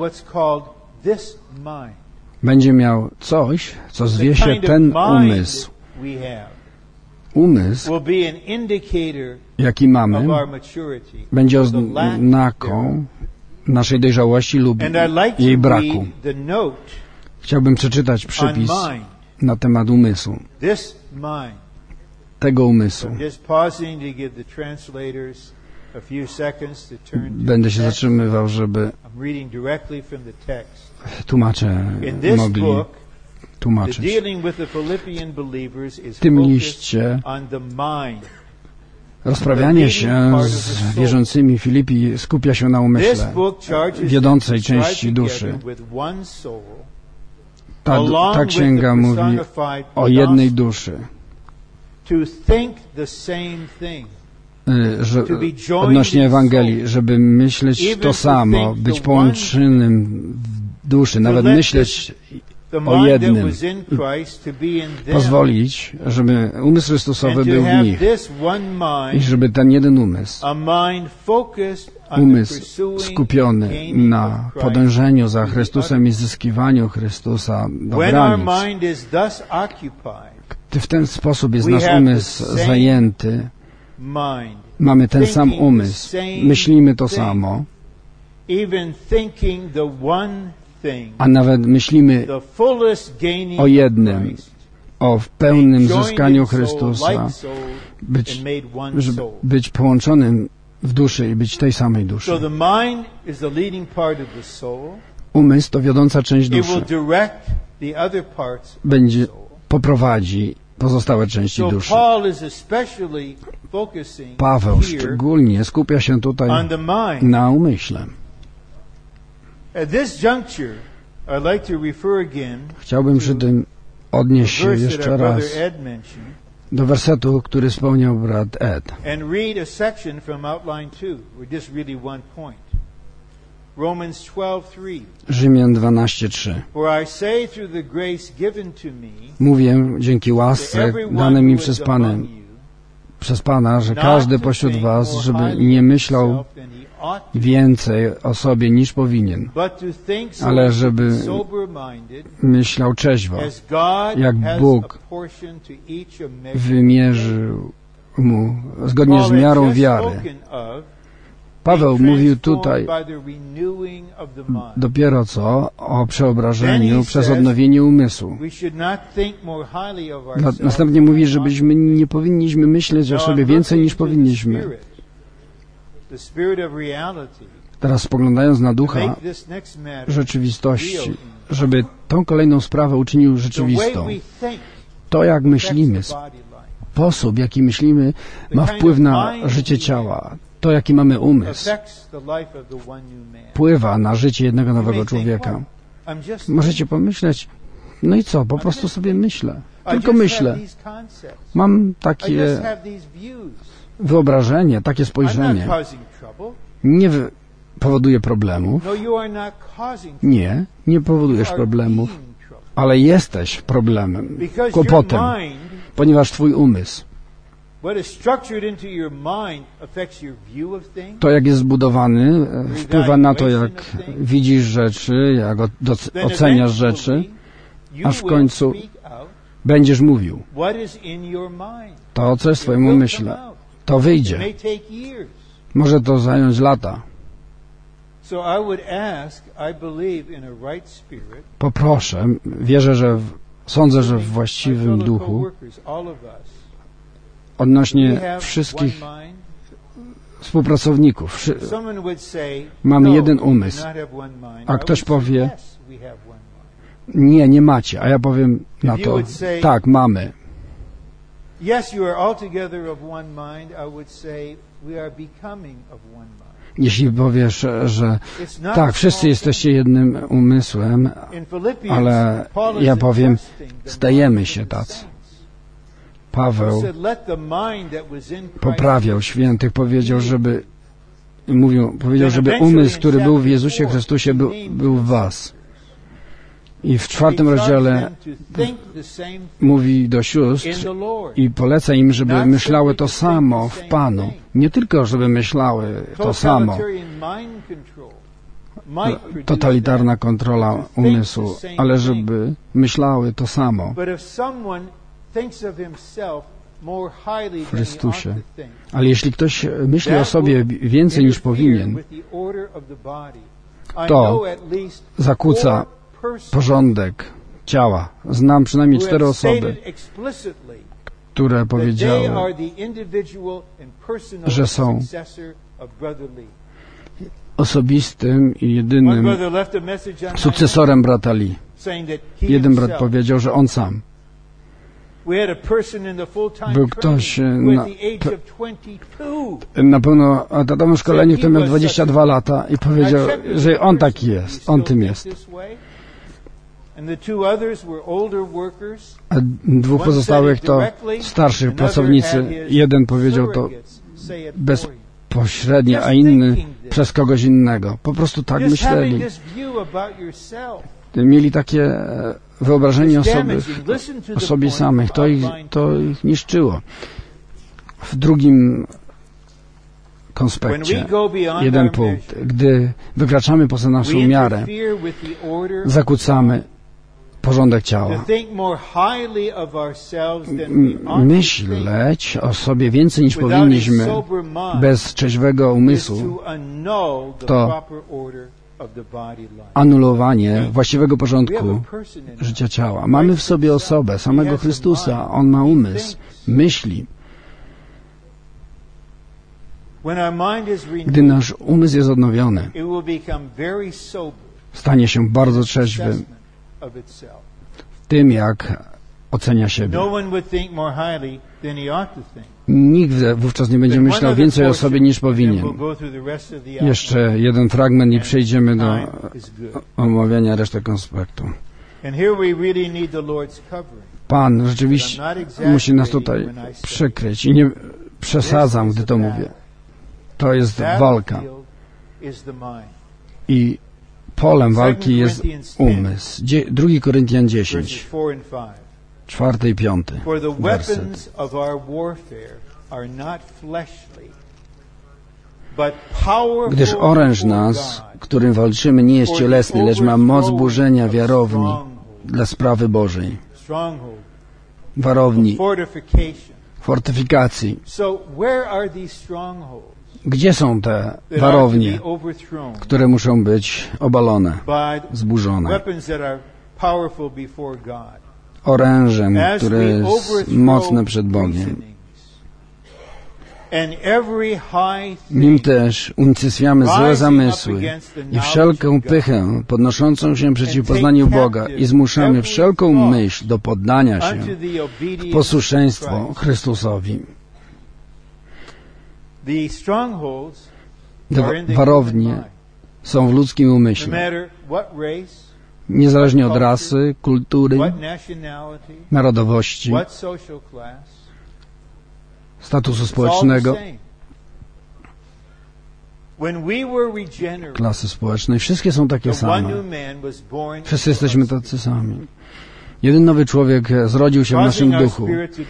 będzie miał coś, co zwie się ten umysł. Umysł, jaki mamy, będzie oznaką naszej dojrzałości lub jej braku. Chciałbym przeczytać przypis na temat umysłu. Tego umysłu. Będę się zatrzymywał, żeby tłumacze mogli tłumaczyć. W tym liście rozprawianie się z wierzącymi Filipi skupia się na umyśle, wiodącej części duszy. Ta, ta księga mówi o jednej duszy. Że, odnośnie Ewangelii, żeby myśleć to samo, być połączonym w duszy, nawet myśleć o jednym i pozwolić, żeby umysł Chrystusowy był w nich i żeby ten jeden umysł, umysł skupiony na podążeniu za Chrystusem i zyskiwaniu Chrystusa do granic. Gdy w ten sposób jest nasz umysł zajęty, mamy ten sam umysł, myślimy to samo, a nawet myślimy o jednym, o w pełnym zyskaniu Chrystusa, być, żeby być połączonym w duszy i być tej samej duszy. Umysł to wiodąca część duszy. Będzie poprowadzi pozostałe części duszy. Paweł szczególnie skupia się tutaj na umyśle. Chciałbym przy tym odnieść się jeszcze raz do wersetu, który wspomniał brat Ed. Rzymian dwanaście trzy. Mówię dzięki łasce danej mi przez Pana, przez Pana, że każdy pośród was, żeby nie myślał więcej o sobie niż powinien, ale żeby myślał trzeźwo, jak Bóg wymierzył mu zgodnie z miarą wiary. Paweł mówił tutaj dopiero co o przeobrażeniu przez odnowienie umysłu. Następnie mówi, żebyśmy nie powinniśmy myśleć o sobie więcej niż powinniśmy. Teraz spoglądając na ducha rzeczywistości, żeby tą kolejną sprawę uczynił rzeczywistą. To, jak myślimy, sposób, jaki myślimy, ma wpływ na życie ciała. To, jaki mamy umysł, wpływa na życie jednego nowego człowieka. Możecie pomyśleć, no i co, po prostu sobie myślę. Tylko myślę. Mam takie wyobrażenie, takie spojrzenie. Nie powoduje problemów. Nie, nie powodujesz problemów, ale jesteś problemem, kłopotem, ponieważ twój umysł, to jak jest zbudowany, wpływa na to, jak widzisz rzeczy, jak oceniasz rzeczy, aż w końcu będziesz mówił. To, co jest w twoim umyśle, to wyjdzie. Może to zająć lata. Poproszę, wierzę, że w, sądzę, że w właściwym duchu odnośnie wszystkich współpracowników. Mamy jeden umysł, a ktoś powie, nie, nie macie, a ja powiem na to, tak, mamy. Jeśli powiesz, że tak, wszyscy jesteście jednym umysłem, ale ja powiem, stajemy się tacy. Paweł poprawiał świętych, powiedział, żeby mówił, powiedział, żeby umysł, który był w Jezusie Chrystusie, był, był w was. I w czwartym rozdziale mówi do sióstr i poleca im, żeby myślały to samo w Panu. Nie tylko, żeby myślały to samo. Totalitarna kontrola umysłu, ale żeby myślały to samo w Chrystusie. Ale jeśli ktoś myśli o sobie więcej niż powinien, to zakłóca porządek ciała. Znam przynajmniej cztery osoby, które powiedziały, że są osobistym i jedynym sukcesorem brata Lee. Jeden brat powiedział, że on sam. Był ktoś na, na pełnoetatowym szkoleniu, który miał dwadzieścia dwa lata i powiedział, że on taki jest, on tym jest. A dwóch pozostałych to starszych pracownicy. Jeden powiedział to bezpośrednio, a inny przez kogoś innego. Po prostu tak myśleli. Mieli takie wyobrażenie o sobie, o sobie samych. To ich, to ich niszczyło. W drugim konspekcie, jeden punkt. Gdy wykraczamy poza naszą miarę, zakłócamy porządek ciała. Myśleć o sobie więcej niż powinniśmy bez trzeźwego umysłu to anulowanie właściwego porządku życia ciała. Mamy w sobie osobę, samego Chrystusa. On ma umysł, myśli. Gdy nasz umysł jest odnowiony, stanie się bardzo trzeźwym w tym, jak ocenia siebie. Nikt wówczas nie będzie myślał więcej o sobie niż powinien. Jeszcze jeden fragment i przejdziemy do omawiania reszty konspektu. Pan rzeczywiście musi nas tutaj przykryć i nie przesadzam, gdy to mówię. To jest walka. I polem walki jest umysł. Drugi Koryntian dziesięć, czwarty i piąty werset. Gdyż oręż nas, którym walczymy, nie jest cielesny, lecz ma moc burzenia wiarowni dla sprawy Bożej. Warowni, fortyfikacji. Gdzie są te warownie, które muszą być obalone, zburzone? Orężem, które jest mocne przed Bogiem. Nim też unicestwiamy złe zamysły i wszelką pychę podnoszącą się przeciw poznaniu Boga i zmuszamy wszelką myśl do poddania się w posłuszeństwo Chrystusowi. Te warownie są w ludzkim umyśle. Niezależnie od rasy, kultury, narodowości, statusu społecznego, klasy społecznej. Wszystkie są takie same. Wszyscy jesteśmy tacy sami. Jeden nowy człowiek zrodził się w naszym duchu,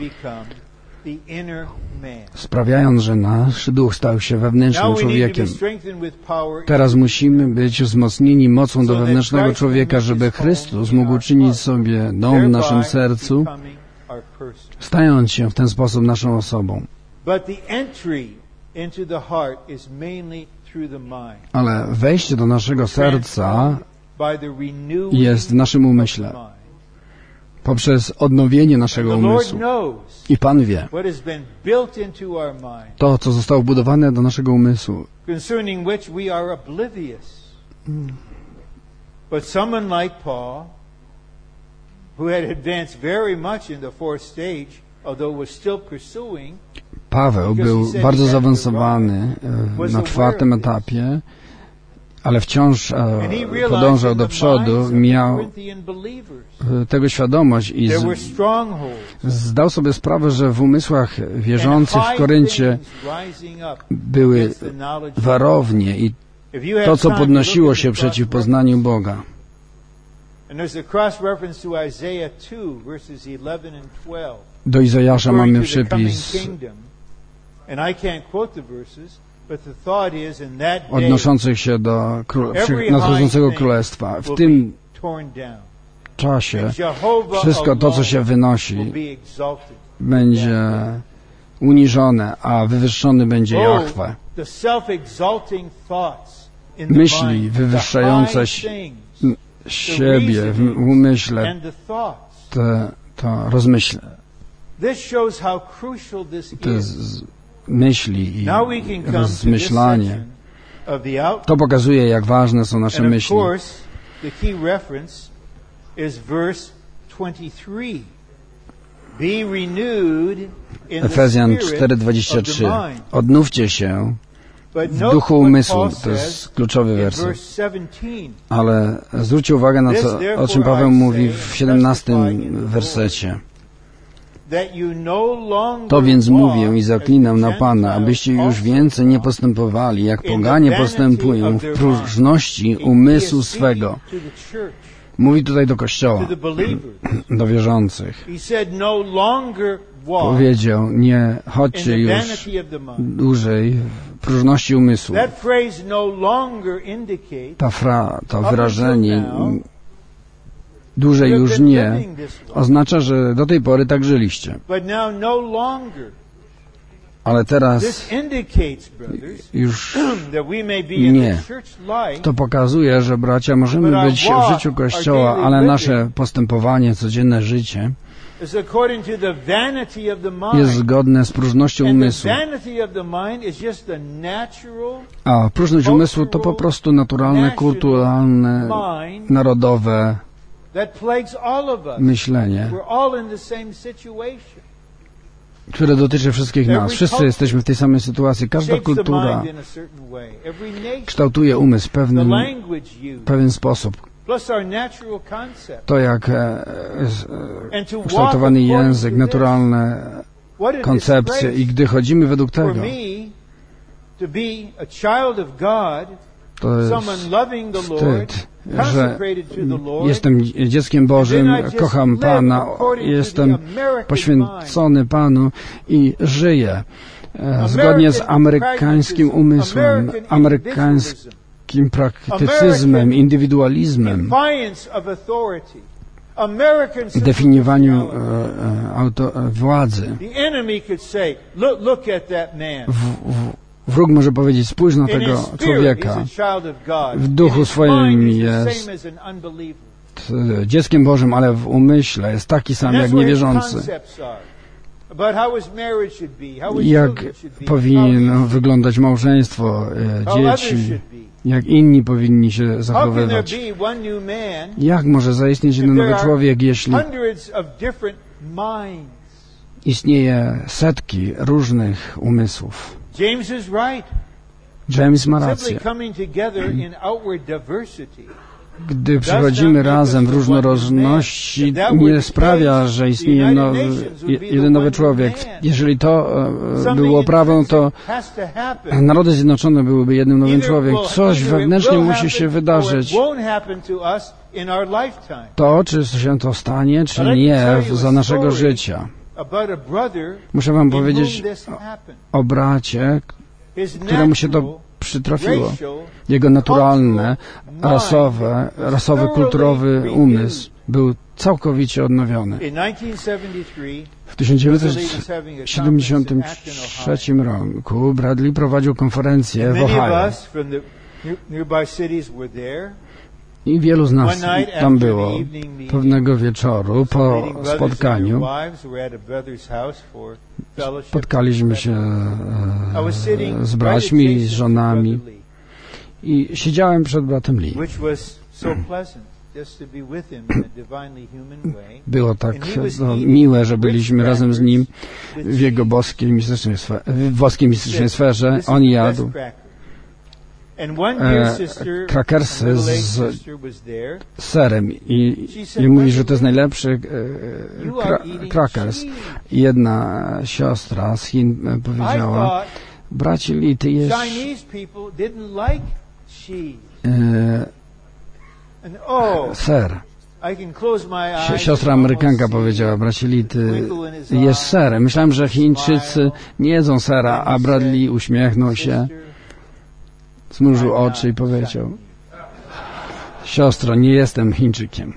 sprawiając, że nasz duch stał się wewnętrznym człowiekiem. Teraz musimy być wzmocnieni mocą do wewnętrznego człowieka, żeby Chrystus mógł uczynić sobie dom w naszym sercu, stając się w ten sposób naszą osobą. Ale wejście do naszego serca jest w naszym umyśle, poprzez odnowienie naszego umysłu. I Pan wie to, co zostało wbudowane do naszego umysłu. But someone like Paul, who had advanced very much in the fourth stage, although was still pursuing, Paweł był bardzo zaawansowany na czwartym etapie, ale wciąż podążał do przodu, miał tego świadomość i z, zdał sobie sprawę, że w umysłach wierzących w Koryncie były warownie i to, co podnosiło się przeciw poznaniu Boga. Do Izajasza mamy przypis odnoszących się do król- nadchodzącego królestwa. W tym czasie wszystko to, co się wynosi, będzie uniżone, a wywyższony będzie Jahwe. Myśli wywyższające siebie w umyśle, te, to rozmyśle, te z, myśli i rozmyślanie, to pokazuje, jak ważne są nasze myśli. Efezjan cztery dwadzieścia trzy. Odnówcie się w duchu umysłu. To jest kluczowy werset. Ale zwróćcie uwagę na to, o czym Paweł mówi w siedemnastym wersecie. To więc mówię i zaklinam na Pana, abyście już więcej nie postępowali, jak poganie postępują w próżności umysłu swego. Mówi tutaj do Kościoła, do wierzących. Powiedział, nie chodźcie już dłużej w próżności umysłu. Ta fra, to wyrażenie dłużej już nie oznacza, że do tej pory tak żyliście. Ale teraz już nie. To pokazuje, że bracia, możemy być w życiu Kościoła, ale nasze postępowanie, codzienne życie jest zgodne z próżnością umysłu. A próżność umysłu to po prostu naturalne, kulturalne, narodowe myślenie, które dotyczy wszystkich nas. Wszyscy jesteśmy w tej samej sytuacji. Każda kultura kształtuje umysł w pewnym, pewien sposób. To, jak jest kształtowany język, naturalne koncepcje. I gdy chodzimy według tego, to jest wstyd, że jestem dzieckiem Bożym, kocham Pana, jestem poświęcony Panu i żyję zgodnie z amerykańskim umysłem, amerykańskim praktycyzmem, indywidualizmem, definiowaniu e, auto, władzy. W, w, Wróg może powiedzieć, spójrz na tego człowieka, w duchu swoim jest dzieckiem Bożym, ale w umyśle jest taki sam jak niewierzący. Jak powinno wyglądać małżeństwo, dzieci, jak inni powinni się zachowywać. Jak może zaistnieć jeden nowy człowiek, jeśli istnieje setki różnych umysłów? James ma rację. Gdy przychodzimy razem w różnorodności, nie sprawia, że istnieje nowy, jeden nowy człowiek. Jeżeli to było prawdą, to Narody Zjednoczone byłyby jednym nowym człowiekiem. Coś wewnętrznie musi się wydarzyć. To, czy się to stanie, czy nie, za naszego życia. Muszę wam powiedzieć o bracie, któremu się to przytrafiło. Jego naturalny, rasowy, rasowy, kulturowy umysł był całkowicie odnowiony. W tysiąc dziewięćset siedemdziesiątym trzecim roku Bradley prowadził konferencję w Ohio. I wielu z nas tam było. Pewnego wieczoru po spotkaniu spotkaliśmy się z braćmi, z żonami i siedziałem przed bratem Lee. Było tak no, miłe, że byliśmy razem z nim w jego boskiej mistycznej sferze, w boskiej mistycznej sferze. On jadł E, krakersy z serem i, i mówi, że to jest najlepszy e, kra, krakers. I jedna siostra z Chin powiedziała, bracie Lee, ty jesz e, ser. Siostra Amerykanka powiedziała, bracie Lee, ty jesz ser. Myślałem, że Chińczycy nie jedzą sera, a Bradley uśmiechnął się, zmrużył oczy i powiedział, siostro, nie jestem Chińczykiem.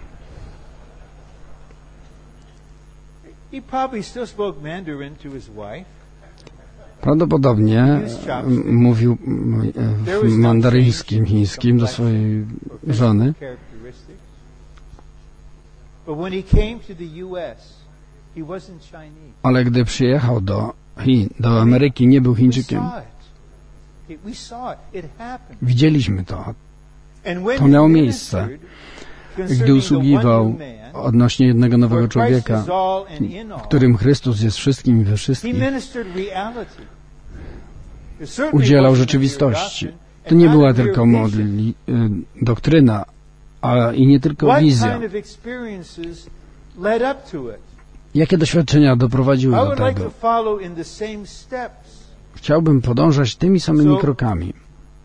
Prawdopodobnie mówił mandaryńskim, chińskim do swojej żony. Ale gdy przyjechał do Chin, do Ameryki, nie był Chińczykiem. Widzieliśmy to. To miało miejsce. Gdy usługiwał odnośnie jednego nowego człowieka, w którym Chrystus jest wszystkim i we wszystkim, udzielał rzeczywistości. To nie była tylko modli, doktryna, a i nie tylko wizja. Jakie doświadczenia doprowadziły do tego? Chciałbym podążać tymi samymi krokami,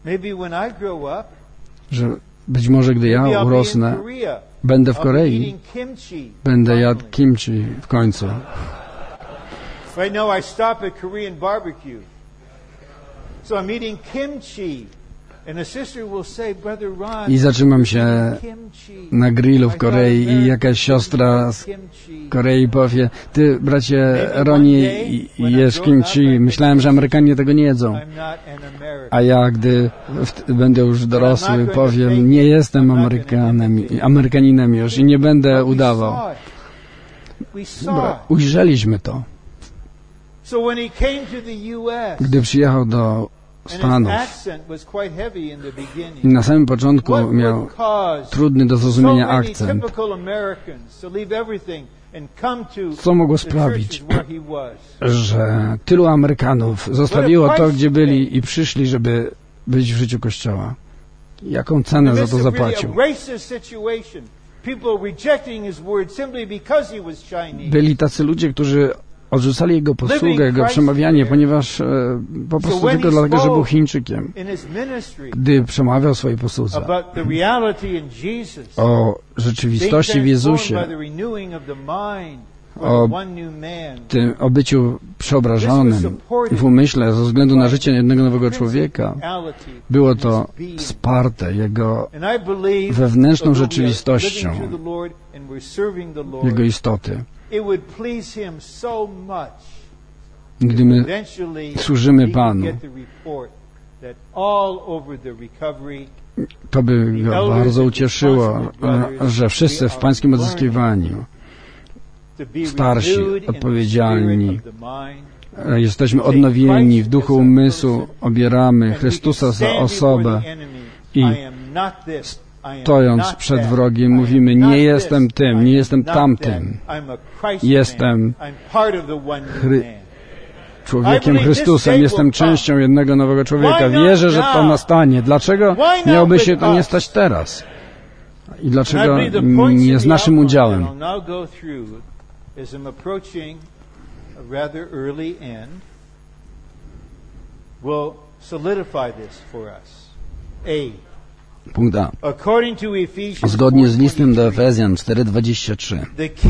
że być może gdy ja urosnę, będę w Korei, będę jadł kimchi w końcu. I zatrzymam się na grillu w Korei i jakaś siostra z Korei powie, ty, bracie Ronnie, jesz kimchi. Myślałem, że Amerykanie tego nie jedzą. A ja, gdy w, będę już dorosły, powiem, nie jestem Amerykanem, Amerykaninem już i nie będę udawał. Dobra, ujrzeliśmy to. Gdy przyjechał do Stanów. I na samym początku miał trudny do zrozumienia akcent. Co mogło sprawić, że tylu Amerykanów zostawiło to, gdzie byli i przyszli, żeby być w życiu Kościoła? Jaką cenę za to zapłacił? Byli tacy ludzie, którzy odrzucali jego posługę, jego przemawianie, ponieważ e, po prostu tylko dlatego, że był Chińczykiem. Gdy przemawiał swojej posłudze o rzeczywistości w Jezusie, o tym o byciu przeobrażonym w umyśle ze względu na życie jednego nowego człowieka, było to wsparte jego wewnętrzną rzeczywistością, jego istoty. gdy my służymy Panu, to by go bardzo ucieszyło, że wszyscy w Pańskim odzyskiwaniu, starsi, odpowiedzialni, jesteśmy odnowieni w duchu umysłu, obieramy Chrystusa za osobę i stojąc przed wrogiem mówimy: nie jestem tym, nie jestem tamtym, jestem Chry- człowiekiem Chrystusem, jestem częścią jednego nowego człowieka. Wierzę, że to nastanie. Dlaczego miałoby się to nie stać teraz? I dlaczego nie z naszym udziałem? Punkt A. Zgodnie z listem do Efezjan cztery dwadzieścia trzy,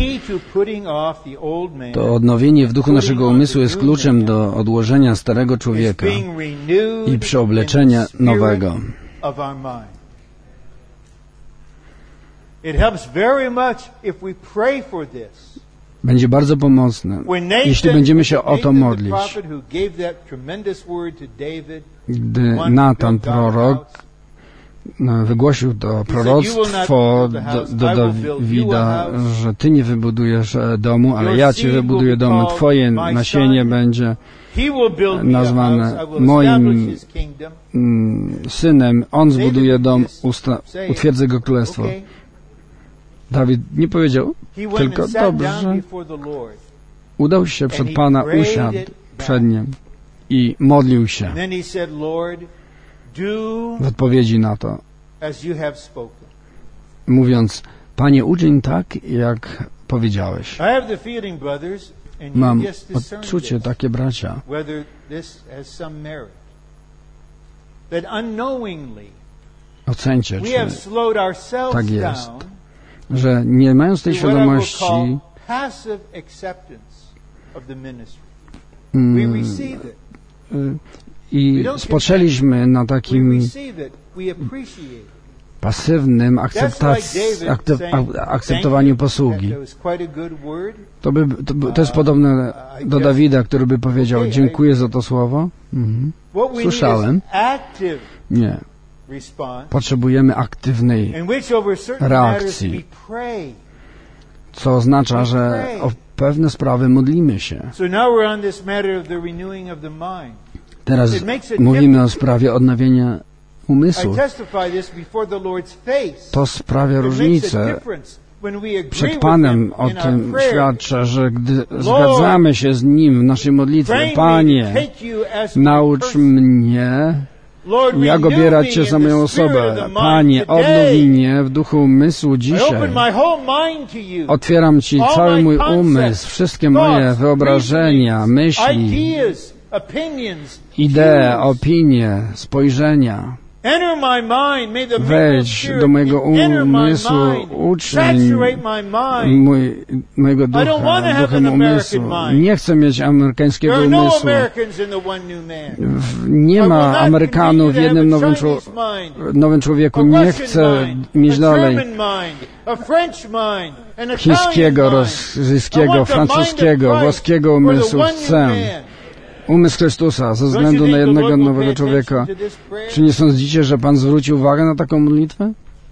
to odnowienie w duchu naszego umysłu jest kluczem do odłożenia starego człowieka i przeobleczenia nowego. Będzie bardzo pomocne, jeśli będziemy się o to modlić. Gdy Natan, prorok, wygłosił to proroctwo do, do Dawida, że Ty nie wybudujesz domu, ale ja Ci wybuduję dom. Twoje nasienie będzie nazwane moim synem. On zbuduje dom, usta, utwierdzi go królestwo. Dawid nie powiedział, tylko dobrze. Udał się przed Pana, usiadł przed Nim i modlił się. W odpowiedzi na to, mówiąc: Panie, uczyń tak, jak powiedziałeś. Mam odczucie takie, bracia, ocencie, czy tak jest, że nie mając tej świadomości, mm, i spoczęliśmy na takim pasywnym akceptacji, akcept, akceptowaniu posługi. To, by, to, by, to jest podobne do Dawida, który by powiedział: dziękuję za to słowo. Mhm. Słyszałem. Nie. Potrzebujemy aktywnej reakcji, co oznacza, że o pewne sprawy modlimy się. Teraz mówimy o sprawie odnowienia umysłu. To sprawia różnicę. Przed Panem o tym świadczę, że gdy zgadzamy się z Nim w naszej modlitwie: Panie, naucz mnie, jak obierać Cię za moją osobę. Panie, odnów mnie w duchu umysłu dzisiaj. Otwieram Ci cały mój umysł, wszystkie moje wyobrażenia, myśli, idee, opinie, spojrzenia. Wejdź do mojego umysłu, uczyń mój, mojego ducha, duchem umysłu. Nie chcę mieć amerykańskiego umysłu. Nie ma Amerykanów w jednym nowym, nowym człowieku. Nie chcę mieć dalej chińskiego, rosyjskiego, francuskiego, włoskiego umysłu. Chcę umysł Chrystusa ze względu na jednego nowego człowieka. Czy nie sądzicie, że Pan zwróci uwagę na taką modlitwę?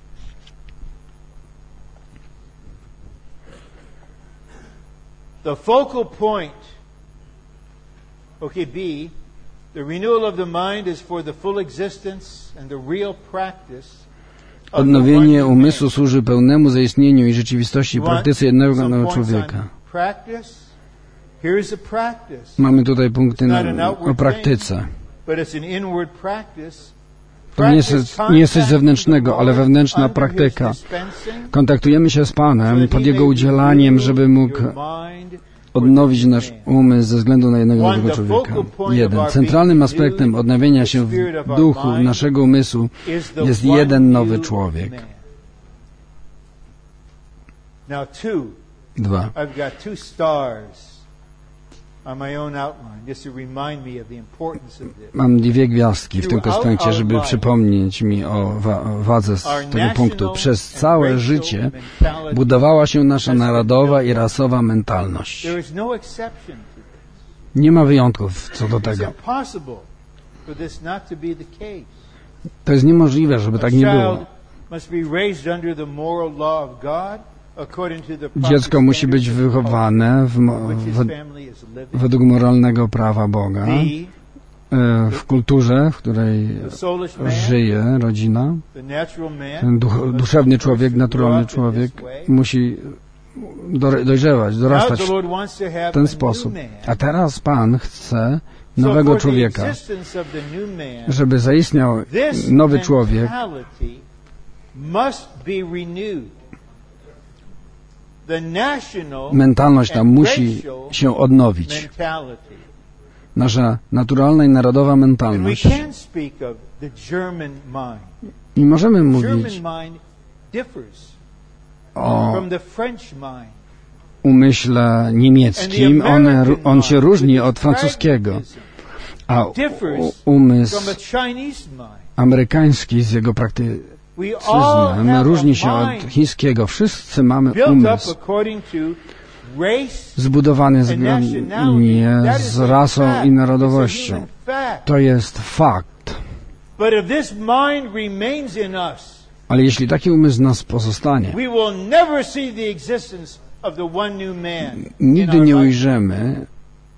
The focal point, okay, B, the renewal of the mind is for the full existence and the real practice. Odnowienie umysłu służy pełnemu zaistnieniu i rzeczywistości i praktyce jednego nowego człowieka. Mamy tutaj punkty na, o praktyce. To nie jest, nie jest coś zewnętrznego, ale wewnętrzna praktyka. Kontaktujemy się z Panem pod Jego udzielaniem, żeby mógł odnowić nasz umysł ze względu na jednego nowego człowieka. Jeden. Centralnym aspektem odnowienia się w duchu naszego umysłu jest jeden nowy człowiek. Dwa. Mam dwie gwiazdki w tym konspekcie, żeby przypomnieć mi o wa- wadze z tego punktu. Przez całe życie budowała się nasza narodowa i rasowa mentalność. Nie ma wyjątków co do tego. To jest niemożliwe, żeby tak nie było. Dziecko musi być wychowane w, w, według moralnego prawa Boga, w kulturze, w której żyje rodzina. Ten duch, duszewny człowiek, naturalny człowiek musi dojrzewać, dorastać w ten sposób. A teraz Pan chce nowego człowieka. Żeby zaistniał nowy człowiek, mentalność ta musi się odnowić. Nasza naturalna i narodowa mentalność. Nie możemy mówić o umyśle niemieckim. On, on się różni od francuskiego. A umysł amerykański z jego praktycyzmem różni się od chińskiego. Wszyscy mamy umysł zbudowany zgodnie z rasą i narodowością. To jest fakt. Ale jeśli taki umysł w nas pozostanie, nigdy nie ujrzymy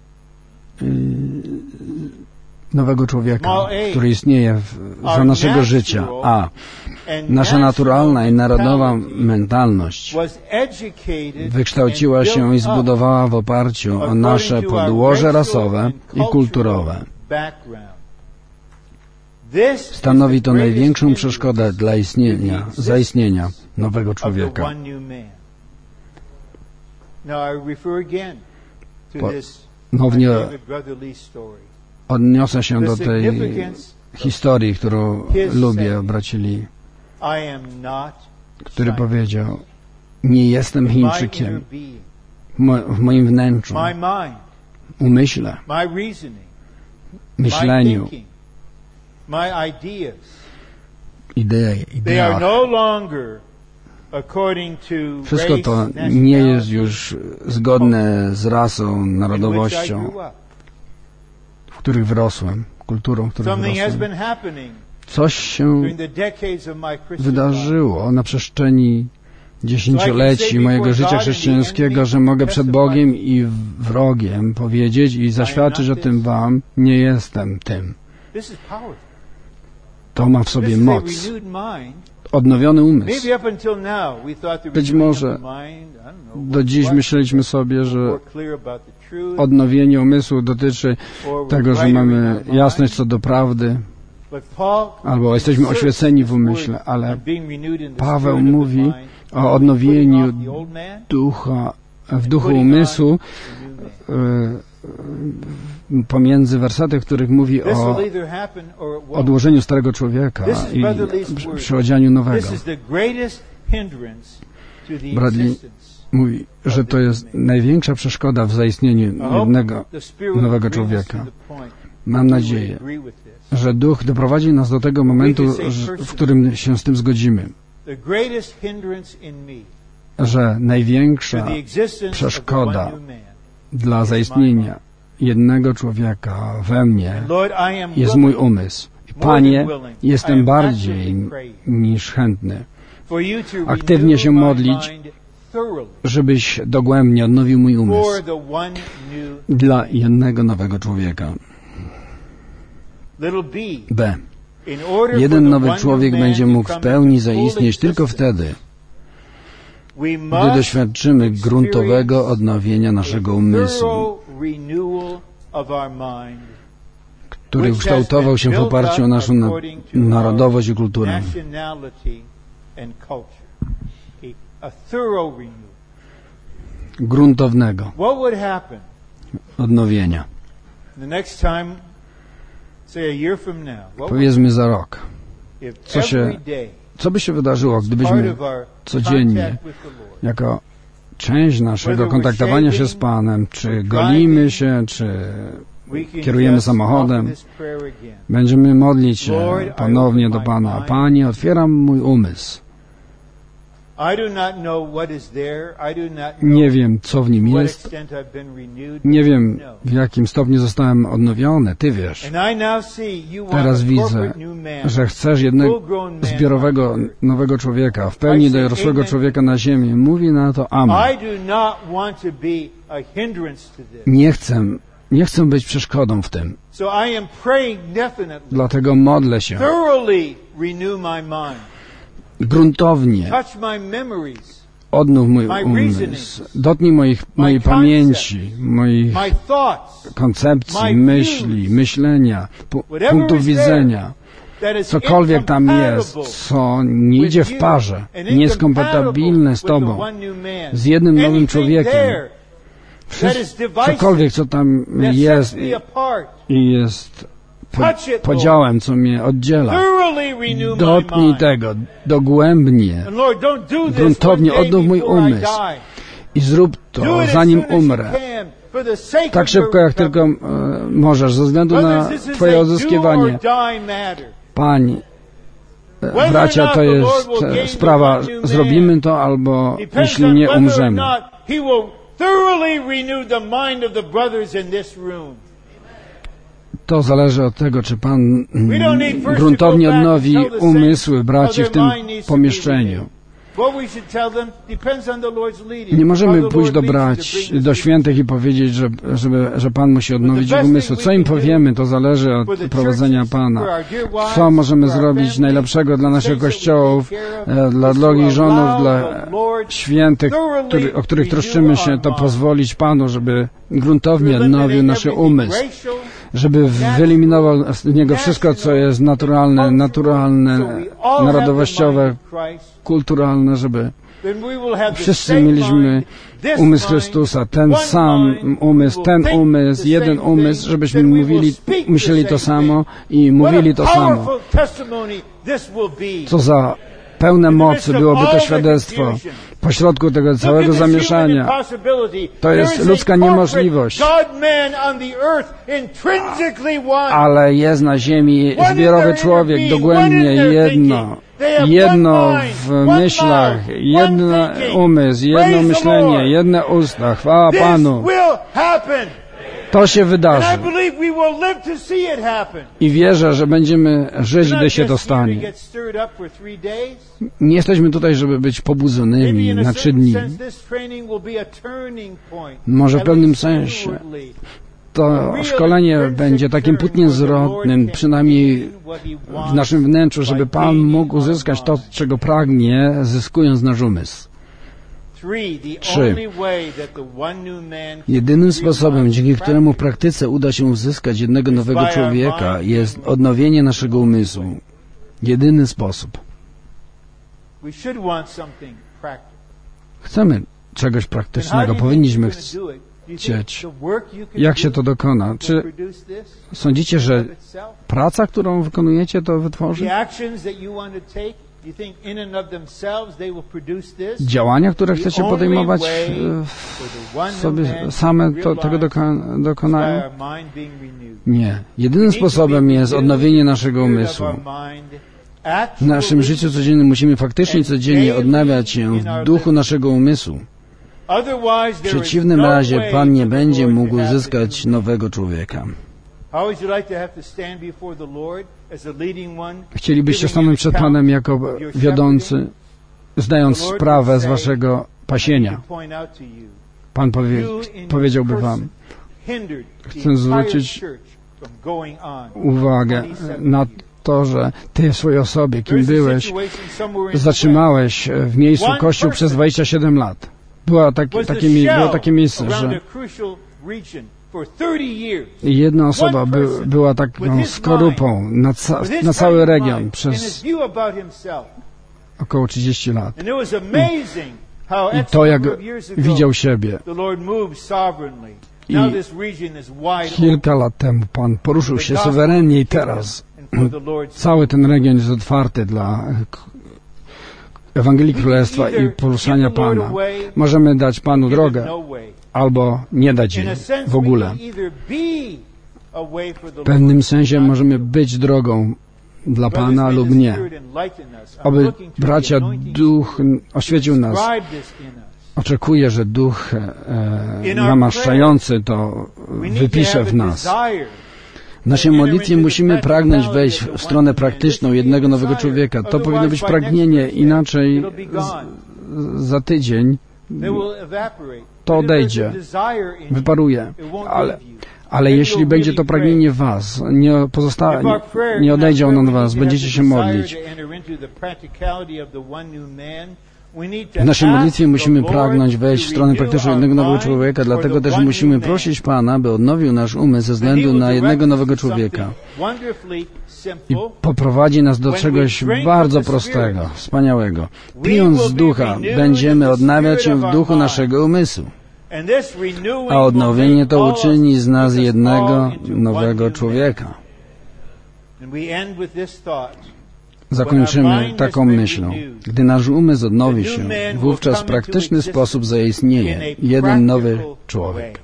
nowego człowieka, który istnieje w, za naszego życia, a nasza naturalna i narodowa mentalność wykształciła się i zbudowała w oparciu o nasze podłoże rasowe i kulturowe. Stanowi to największą przeszkodę dla istnienia, zaistnienia nowego człowieka. Ponownie odniosę się do tej historii, którą lubię, braci Lee, który powiedział: nie jestem Chińczykiem. W moim wnętrzu, umyśle, myśleniu, idei, ideach, wszystko to nie jest już zgodne z rasą, narodowością, w których wyrosłem, kulturą, w której wyrosłem. Coś się wydarzyło na przestrzeni dziesięcioleci mojego życia chrześcijańskiego, że mogę przed Bogiem i wrogiem powiedzieć i zaświadczyć o tym wam: nie jestem tym. To ma w sobie moc. Odnowiony umysł. Być może do dziś myśleliśmy sobie, że odnowienie umysłu dotyczy tego, że mamy jasność co do prawdy, albo jesteśmy oświeceni w umyśle, ale Paweł mówi o odnowieniu ducha, w duchu umysłu pomiędzy wersety, w których mówi o odłożeniu starego człowieka i przyodzianiu nowego. Bradley mówi, że to jest największa przeszkoda w zaistnieniu jednego nowego człowieka. Mam nadzieję, że Duch doprowadzi nas do tego momentu, w którym się z tym zgodzimy. Że największa przeszkoda dla zaistnienia jednego człowieka we mnie jest mój umysł. Panie, jestem bardziej niż chętny aktywnie się modlić, żebyś dogłębnie odnowił mój umysł dla jednego nowego człowieka. B. Jeden nowy człowiek będzie mógł w pełni zaistnieć tylko wtedy, gdy doświadczymy gruntowego odnowienia naszego umysłu, który kształtował się w oparciu o naszą na narodowość i kulturę. Gruntownego odnowienia. Powiedzmy za rok. Co się, co by się wydarzyło, gdybyśmy codziennie, jako część naszego kontaktowania się z Panem, czy golimy się, czy kierujemy samochodem, będziemy modlić się ponownie do Pana: Panie, otwieram mój umysł Nie wiem, co w nim jest. Nie wiem, w jakim stopniu zostałem odnowiony. Ty wiesz. Teraz widzę, że chcesz jednego zbiorowego, nowego człowieka, w pełni dorosłego człowieka na ziemi. Mówi na to amen. Nie chcę, nie chcę być przeszkodą w tym. Dlatego modlę się. Gruntownie odnów mój umysł, dotknij moich, mojej pamięci, moich koncepcji, myśli, myślenia, pu punktów widzenia. Cokolwiek tam jest, co nie idzie w parze, nie jest kompatybilne z Tobą, z jednym nowym człowiekiem. Cokolwiek, co tam jest i jest podziałem, co mnie oddziela. Dotknij tego dogłębnie, gruntownie odnów mój umysł i zrób to, zanim umrę. Tak szybko, jak tylko e, możesz, ze względu na Twoje odzyskiwanie. Pani, e, bracia, to jest e, sprawa, zrobimy to, albo jeśli nie, umrzemy. To zależy od tego, czy Pan mm, gruntownie odnowi umysły braci w tym pomieszczeniu. Nie możemy pójść do braci, do świętych i powiedzieć, że, żeby, że Pan musi odnowić ich umysły. Co im powiemy, to zależy od prowadzenia Pana. Co możemy zrobić najlepszego dla naszych kościołów, dla drogich żonów, dla świętych, który, o których troszczymy się, to pozwolić Panu, żeby gruntownie odnowił nasz umysł, żeby wyeliminował z niego wszystko, co jest naturalne, naturalne, narodowościowe, kulturalne, żeby wszyscy mieliśmy umysł Chrystusa, ten sam umysł, ten umysł, jeden umysł, żebyśmy mówili, myśleli to samo i mówili to samo. Co za pełne mocy byłoby to świadectwo pośrodku tego całego zamieszania. To jest ludzka niemożliwość. Ale jest na ziemi zbiorowy człowiek, dogłębnie jedno. Jedno w myślach, jedno umysł, jedno myślenie, jedne usta. Chwała Panu. To się wydarzy. I wierzę, że będziemy żyć, gdy się to stanie. Nie jesteśmy tutaj, żeby być pobudzonymi na trzy dni. Może w pewnym sensie to szkolenie będzie takim putniem zwrotnym, przynajmniej w naszym wnętrzu, żeby Pan mógł uzyskać to, czego pragnie, zyskując nasz umysł. Trzy. Jedynym sposobem, dzięki któremu w praktyce uda się uzyskać jednego nowego człowieka, jest odnowienie naszego umysłu. Jedyny sposób. Chcemy czegoś praktycznego, powinniśmy chcieć. Jak się to dokona? Czy sądzicie, że praca, którą wykonujecie, to wytworzy? Działania, które chcecie podejmować w sobie same to, tego dokon dokonają? Nie. Jedynym sposobem jest odnowienie naszego umysłu. W naszym życiu codziennym musimy faktycznie codziennie odnawiać się w duchu naszego umysłu. W przeciwnym razie Pan nie będzie mógł uzyskać nowego człowieka. Chcielibyście stanąć przed Panem jako wiodący, zdając sprawę z waszego pasienia. Pan powie, powiedziałby wam, chcę zwrócić uwagę na to, że ty w swojej osobie, kim byłeś, zatrzymałeś w miejscu Kościół przez dwadzieścia siedem lat. Była tak, takie, było takie miejsce, że jedna osoba by, była taką skorupą na, ca, na cały region przez około trzydzieści lat. I, i to, jak widział siebie. I kilka lat temu Pan poruszył się suwerennie i teraz cały ten region jest otwarty dla Ewangelii Królestwa i poruszania Pana. Możemy dać Panu drogę, albo nie dać jej w ogóle. W pewnym sensie możemy być drogą dla Pana lub nie. Oby bracia Duch oświecił nas. Oczekuję, że Duch e, namaszczający to wypisze w nas. W naszej modlitwie musimy pragnąć wejść w stronę praktyczną jednego nowego człowieka. To powinno być pragnienie, inaczej z, za tydzień to odejdzie, wyparuje. Ale, ale jeśli będzie to pragnienie w was, nie, pozosta- nie, nie odejdzie ono od was, będziecie się modlić. W naszej modlitwie musimy pragnąć wejść w stronę praktyczną jednego nowego człowieka, dlatego też musimy prosić Pana, by odnowił nasz umysł ze względu na jednego nowego człowieka i poprowadzi nas do czegoś bardzo prostego, wspaniałego. Pijąc z ducha, będziemy odnawiać się w duchu naszego umysłu, a odnowienie to uczyni z nas jednego nowego człowieka. Zakończymy taką myślą. Gdy nasz umysł odnowi się, wówczas w praktyczny sposób zaistnieje jeden nowy człowiek.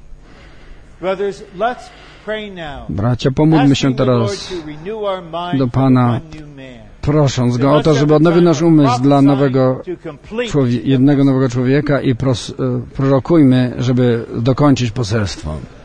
Bracia, pomódlmy się teraz do Pana, prosząc Go o to, żeby odnowił nasz umysł dla nowego człowieka, jednego nowego człowieka i pros, prorokujmy, żeby dokończyć poselstwo.